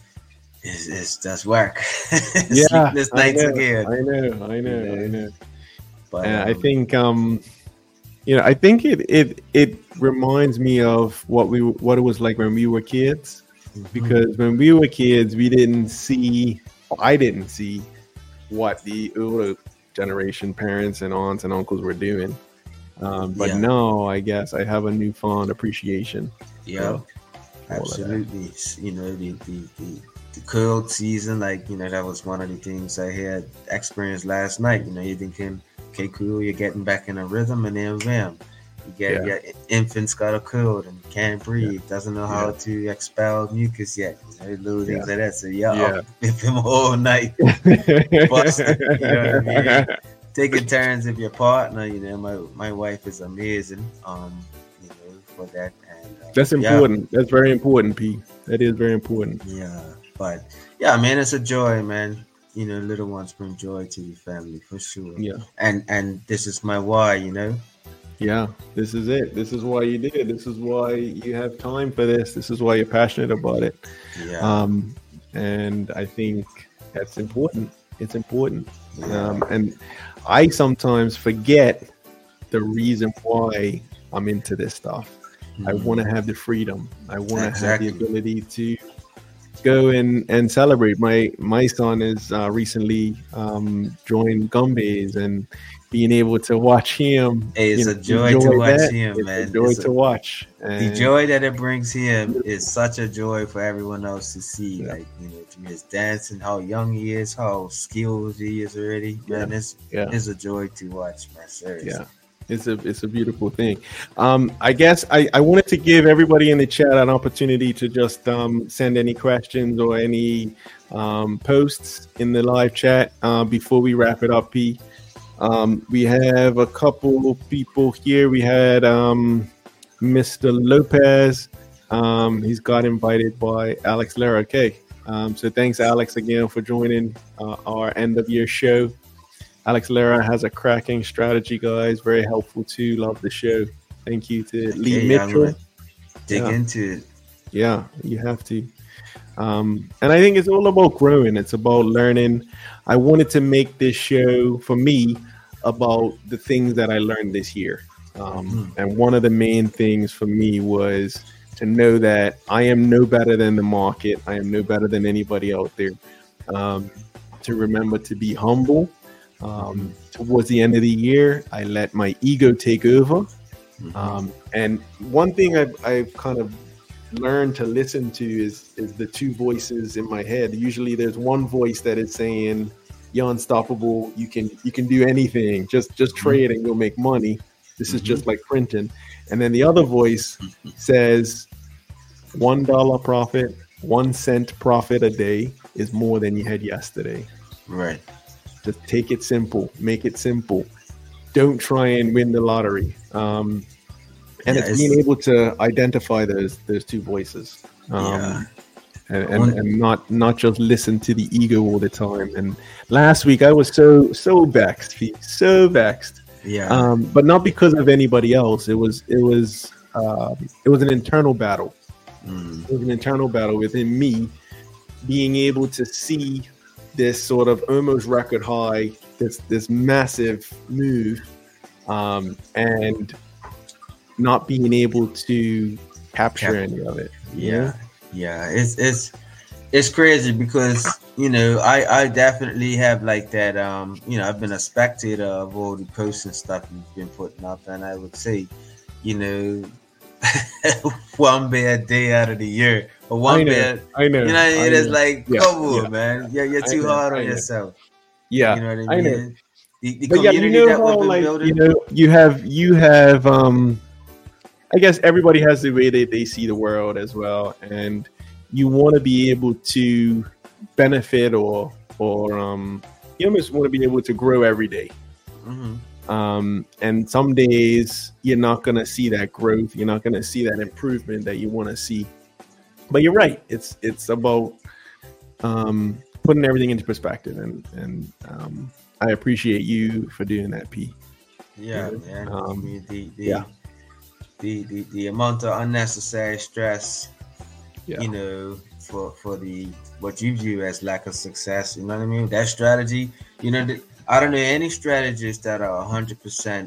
it's it's just work. Yeah, Sleepless I nights know, again. I know, I know, I know. But And I um, think um, you know, I think it it it reminds me of what we what it was like when we were kids. mhm. Because when we were kids, we didn't see, I didn't see what the older generation parents and aunts and uncles were doing. Um, but Yeah. now I guess I have a newfound appreciation. yeah, all of that. absolutely. You know, the, the the the curled season, like you know, that was one of the things I had experienced last night. You know, you're thinking, okay, cool, you're getting back in a rhythm, and then bam, you get Yeah. your infant's got a cold and can't breathe, doesn't know how Yeah. to expel mucus yet. You know, little things Yeah. like that. So yeah, Yeah. I'll whip him all night. Busted, you know what I mean? Taking turns with your partner, you know, my my wife is amazing, um, you know, for that. And uh, That's yeah, important. That's very important, P. That is very important. yeah, but yeah, man, it's a joy, man. You know, little ones bring joy to your family for sure. Yeah. And and this is my why, you know. Yeah, this is it. This is why you did it. This is why you have time for this. This is why you're passionate about it. Yeah, Um, and I think that's important. It's important. yeah, Um, and I sometimes forget the reason why I'm into this stuff. I Mhm. want to have the freedom. I want to Exactly. have the ability to go and, and celebrate. My my son has uh, recently um, joined Gumbays, and being able to watch him. Hey, it's you a know, joy to enjoy watch that, him, it's man. a joy It's a- to watch. The And joy that it brings him is such a joy for everyone else to see. Yeah. Like, you know, through his dancing, how young he is, how skilled he is already. Man, it's yeah. it's a joy to watch, man. Seriously. Yeah, it's a it's a beautiful thing. Um, I guess I, I wanted to give everybody in the chat an opportunity to just um, send any questions or any um, posts in the live chat uh, before we wrap it up. P. Um, we have a couple people here. We had um, Mister Lopez. Um, he's got invited by Alex Lara. Okay, um, so thanks, Alex, again for joining uh, our end of year show. Alex Lara has a cracking strategy, guys. Very helpful too. Love the show. Thank you to Lee Okay, I'm Mitchell. gonna dig Yeah. into it. Yeah, you have to. Um, and I think it's all about growing. It's about learning. I wanted to make this show for me about the things that I learned this year. Um, Mhm. And one of the main things for me was to know that I am no better than the market. I am no better than anybody out there. Um, to remember to be humble. Um, towards the end of the year, I let my ego take over. Mhm. Um, and one thing I've, I've kind of learned to listen to is, is the two voices in my head. Usually there's one voice that is saying, you're unstoppable. You can, you can do anything. Just, just trade and you'll make money. This is just like printing. And then the other voice says one dollar profit, one cent profit a day is more than you had yesterday. Right. Just take it simple. Make it simple. Don't try and win the lottery. Um, and Yeah, it's it's- being able to identify those those two voices, um, Yeah. and, and, One- and not not just listen to the ego all the time. And last week I was so so vexed, Pete, so vexed, Yeah. um, but not because of anybody else. It was it was um, it was an internal battle. Mm. It was an internal battle within me, being able to see this sort of almost record high, this this massive move, um, and not being able to capture Cap- any of it. Yeah. Yeah. It's it's it's crazy because you know, I, I definitely have like that. Um, you know, I've been a spectator of all the posts and stuff you've been putting up, and I would say, you know, one bad day out of the year, or one I know, bad, I know. you know, I it is know. like, Yeah, come on, yeah. man, you're, you're I too know, hard I on know. yourself. Yeah, You know what I I know. mean? The, the But yeah, you community know that we've how, been like, building. you know, you have you have um I guess everybody has the way that they see the world as well, and you want to be able to benefit or or um you almost want to be able to grow every day. Mm-hmm. Um, and some days you're not gonna see that growth, you're not gonna see that improvement that you want to see. But you're right, it's it's about um, putting everything into perspective, and and um, I appreciate you for doing that, P. Yeah, Yeah. man. I Um, mean, the the, yeah. the the the amount of unnecessary stress, Yeah. you know, for for the what you view as lack of success. You know what I mean? That strategy. You know, the, I don't know any strategists that are a hundred percent,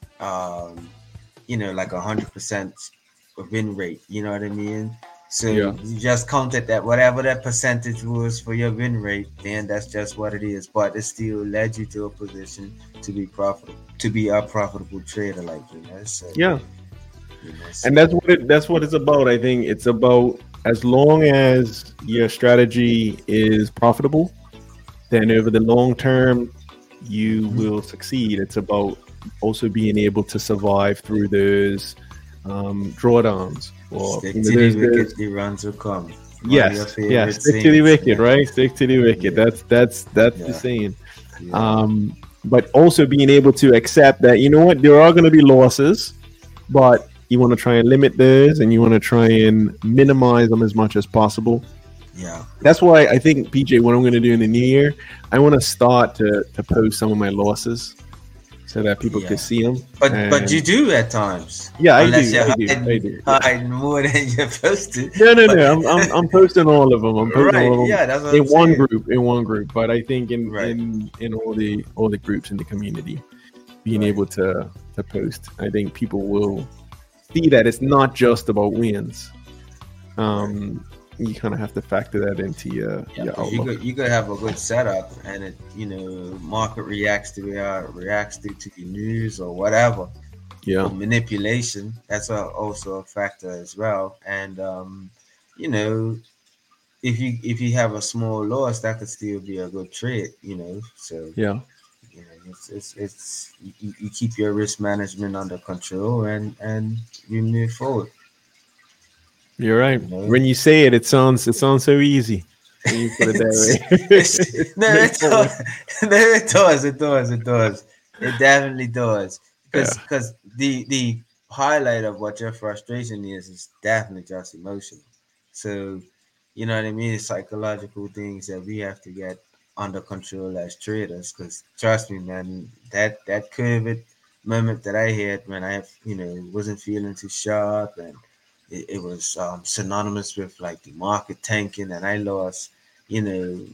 um, you know, like a hundred percent win rate. You know what I mean? So Yeah. you just counted that whatever that percentage was for your win rate, then that's just what it is. But it still led you to a position to be profitable, to be a profitable trader, like you know. So Yeah. you know, so, And that's what it that's what it's about. I think it's about, as long as your strategy is profitable, then over the long term you Mhm. will succeed. It's about also being able to survive through those um, drawdowns. Or stick you know, to the there's- wicket, there's- the runs will come. One of your yes, favorite yeah, stick to the sayings, wicket, man. right? Stick to the wicket. Yeah. That's that's that's the Yeah. saying. Yeah. Um, but also being able to accept that, you know what, there are going to be losses, but you want to try and limit those, and you want to try and minimize them as much as possible. yeah. That's why I think, P J, what I'm going to do in the new year, I want to start to, to post some of my losses so that people Yeah. can see them. But And- but you do at times. Yeah, I Unless do, you're I do, hiding, I do, yeah. hiding more than you're supposed to. No, no, But- no. I'm, I'm, I'm posting all of them. I'm posting Right, all of them yeah, that's what in I'm one saying. group, in one group. But I think in Right. in in all the all the groups in the community, being Right. able to to post, I think people will see that it's not just about wins. Um, you kind of have to factor that into your Yeah, your 'cause you outlook. could you could have a good setup, and it you know market reacts to how it reacts to, to the news or whatever. Yeah, Or manipulation, that's a, also a factor as well. And um, you know, if you if you have a small loss, that could still be a good trade. You know, so yeah, you know it's it's, it's you, you keep your risk management under control, and and you move forward. you're right. You know? When you say it, it sounds it sounds so easy. When you put it that way. It's- no, it does. No, it does. It does. It does. It definitely does. Because Yeah. because the the highlight of what your frustration is is definitely just emotional. So you know what I mean. It's psychological things that we have to get under control as traders. Because trust me, man, that that COVID moment that I had when I you know wasn't feeling too sharp, and it, it was um, synonymous with like the market tanking, and I lost you know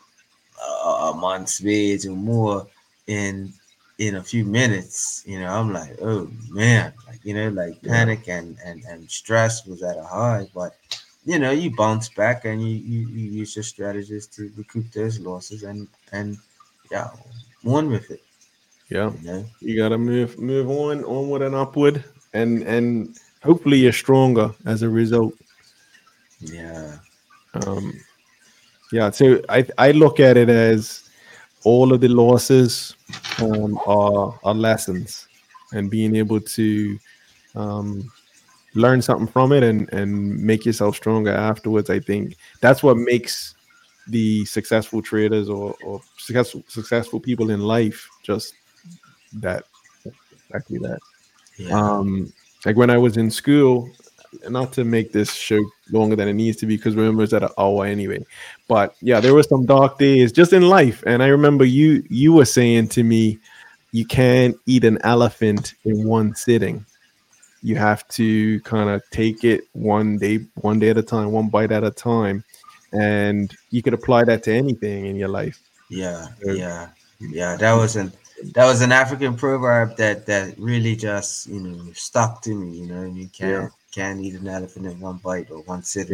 a, a month's wage or more in in a few minutes. You know, I'm like, oh man, like you know, like Yeah. panic and and and stress was at a high, but you know, you bounce back and you you, you use your strategies to recoup those losses and and yeah, one with it. Yeah. You know, You gotta move move on, onward and upward, and and hopefully you're stronger as a result. yeah, Um, yeah, so I I look at it as all of the losses um, are are lessons, and being able to um, learn something from it and and make yourself stronger afterwards. I think that's what makes the successful traders or or successful successful people in life just that exactly that. yeah, Um, like when I was in school, not to make this show longer than it needs to be, because remember it's at an hour anyway. But yeah, there were some dark days just in life, and I remember you you were saying to me, you can't eat an elephant in one sitting. You have to kind of take it one day, one day at a time, one bite at a time, and you could apply that to anything in your life. yeah, So, yeah, yeah. That was an that was an African proverb that that really just you know stuck to me. You know, you can't can't eat an elephant in one bite or one sitting. yeah,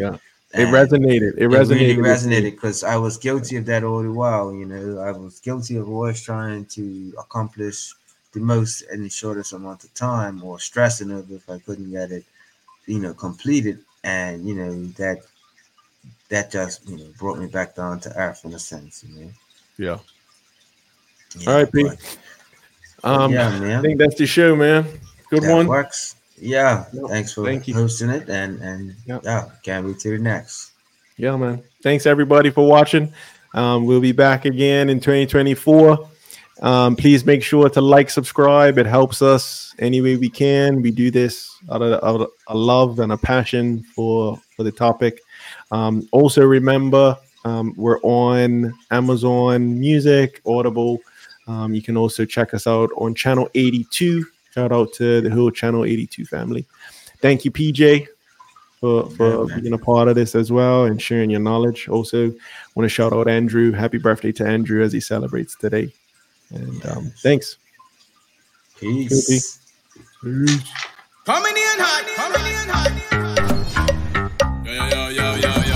It resonated. It, it resonated. Really resonated because I was guilty of that all the while. You know, I was guilty of always trying to accomplish the most in the shortest amount of time, or stressing over if I couldn't get it, you know, completed. And you know that that just you know brought me back down to earth in a sense. You know. Yeah. yeah All right, Pete. Um, yeah, man. I think that's the show, man. Good that one. Works. Yeah, no, thanks for thank hosting it, and and yep. yeah, can't wait to the next. Yeah, man. Thanks everybody for watching. Um, we'll be back again in twenty twenty-four. Um, please make sure to like, subscribe. It helps us any way we can. We do this out of, out of a love and a passion for for the topic. Um, also, remember um, we're on Amazon Music, Audible. Um, you can also check us out on Channel eighty-two. Shout out to the whole Channel eighty-two family. Thank you, P J, for, for yeah, being a part of this as well and sharing your knowledge. Also, want to shout out Andrew. Happy birthday to Andrew as he celebrates today. And um, thanks. Peace. Peace. Peace. Coming in hot. Coming in hot. Yo, yo, yo, yo, yo, yo.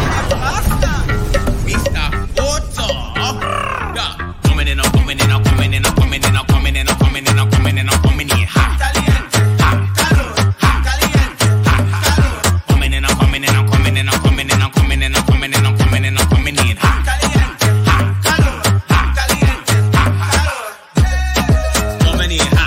Mister Otto. Yeah. Coming in, I'm coming in, I'm coming in, I'm coming in, I'm coming in, I'm coming in, I'm coming in, I'm coming in hot. Caliente, hot, calor, hot, caliente, hot, calor. Coming in, I'm coming in, I'm coming in, I'm coming in, I'm coming in, I'm coming in, I'm coming in, I'm coming in hot. Caliente, hot, calor, hot, caliente, hot, calor. Coming in hot.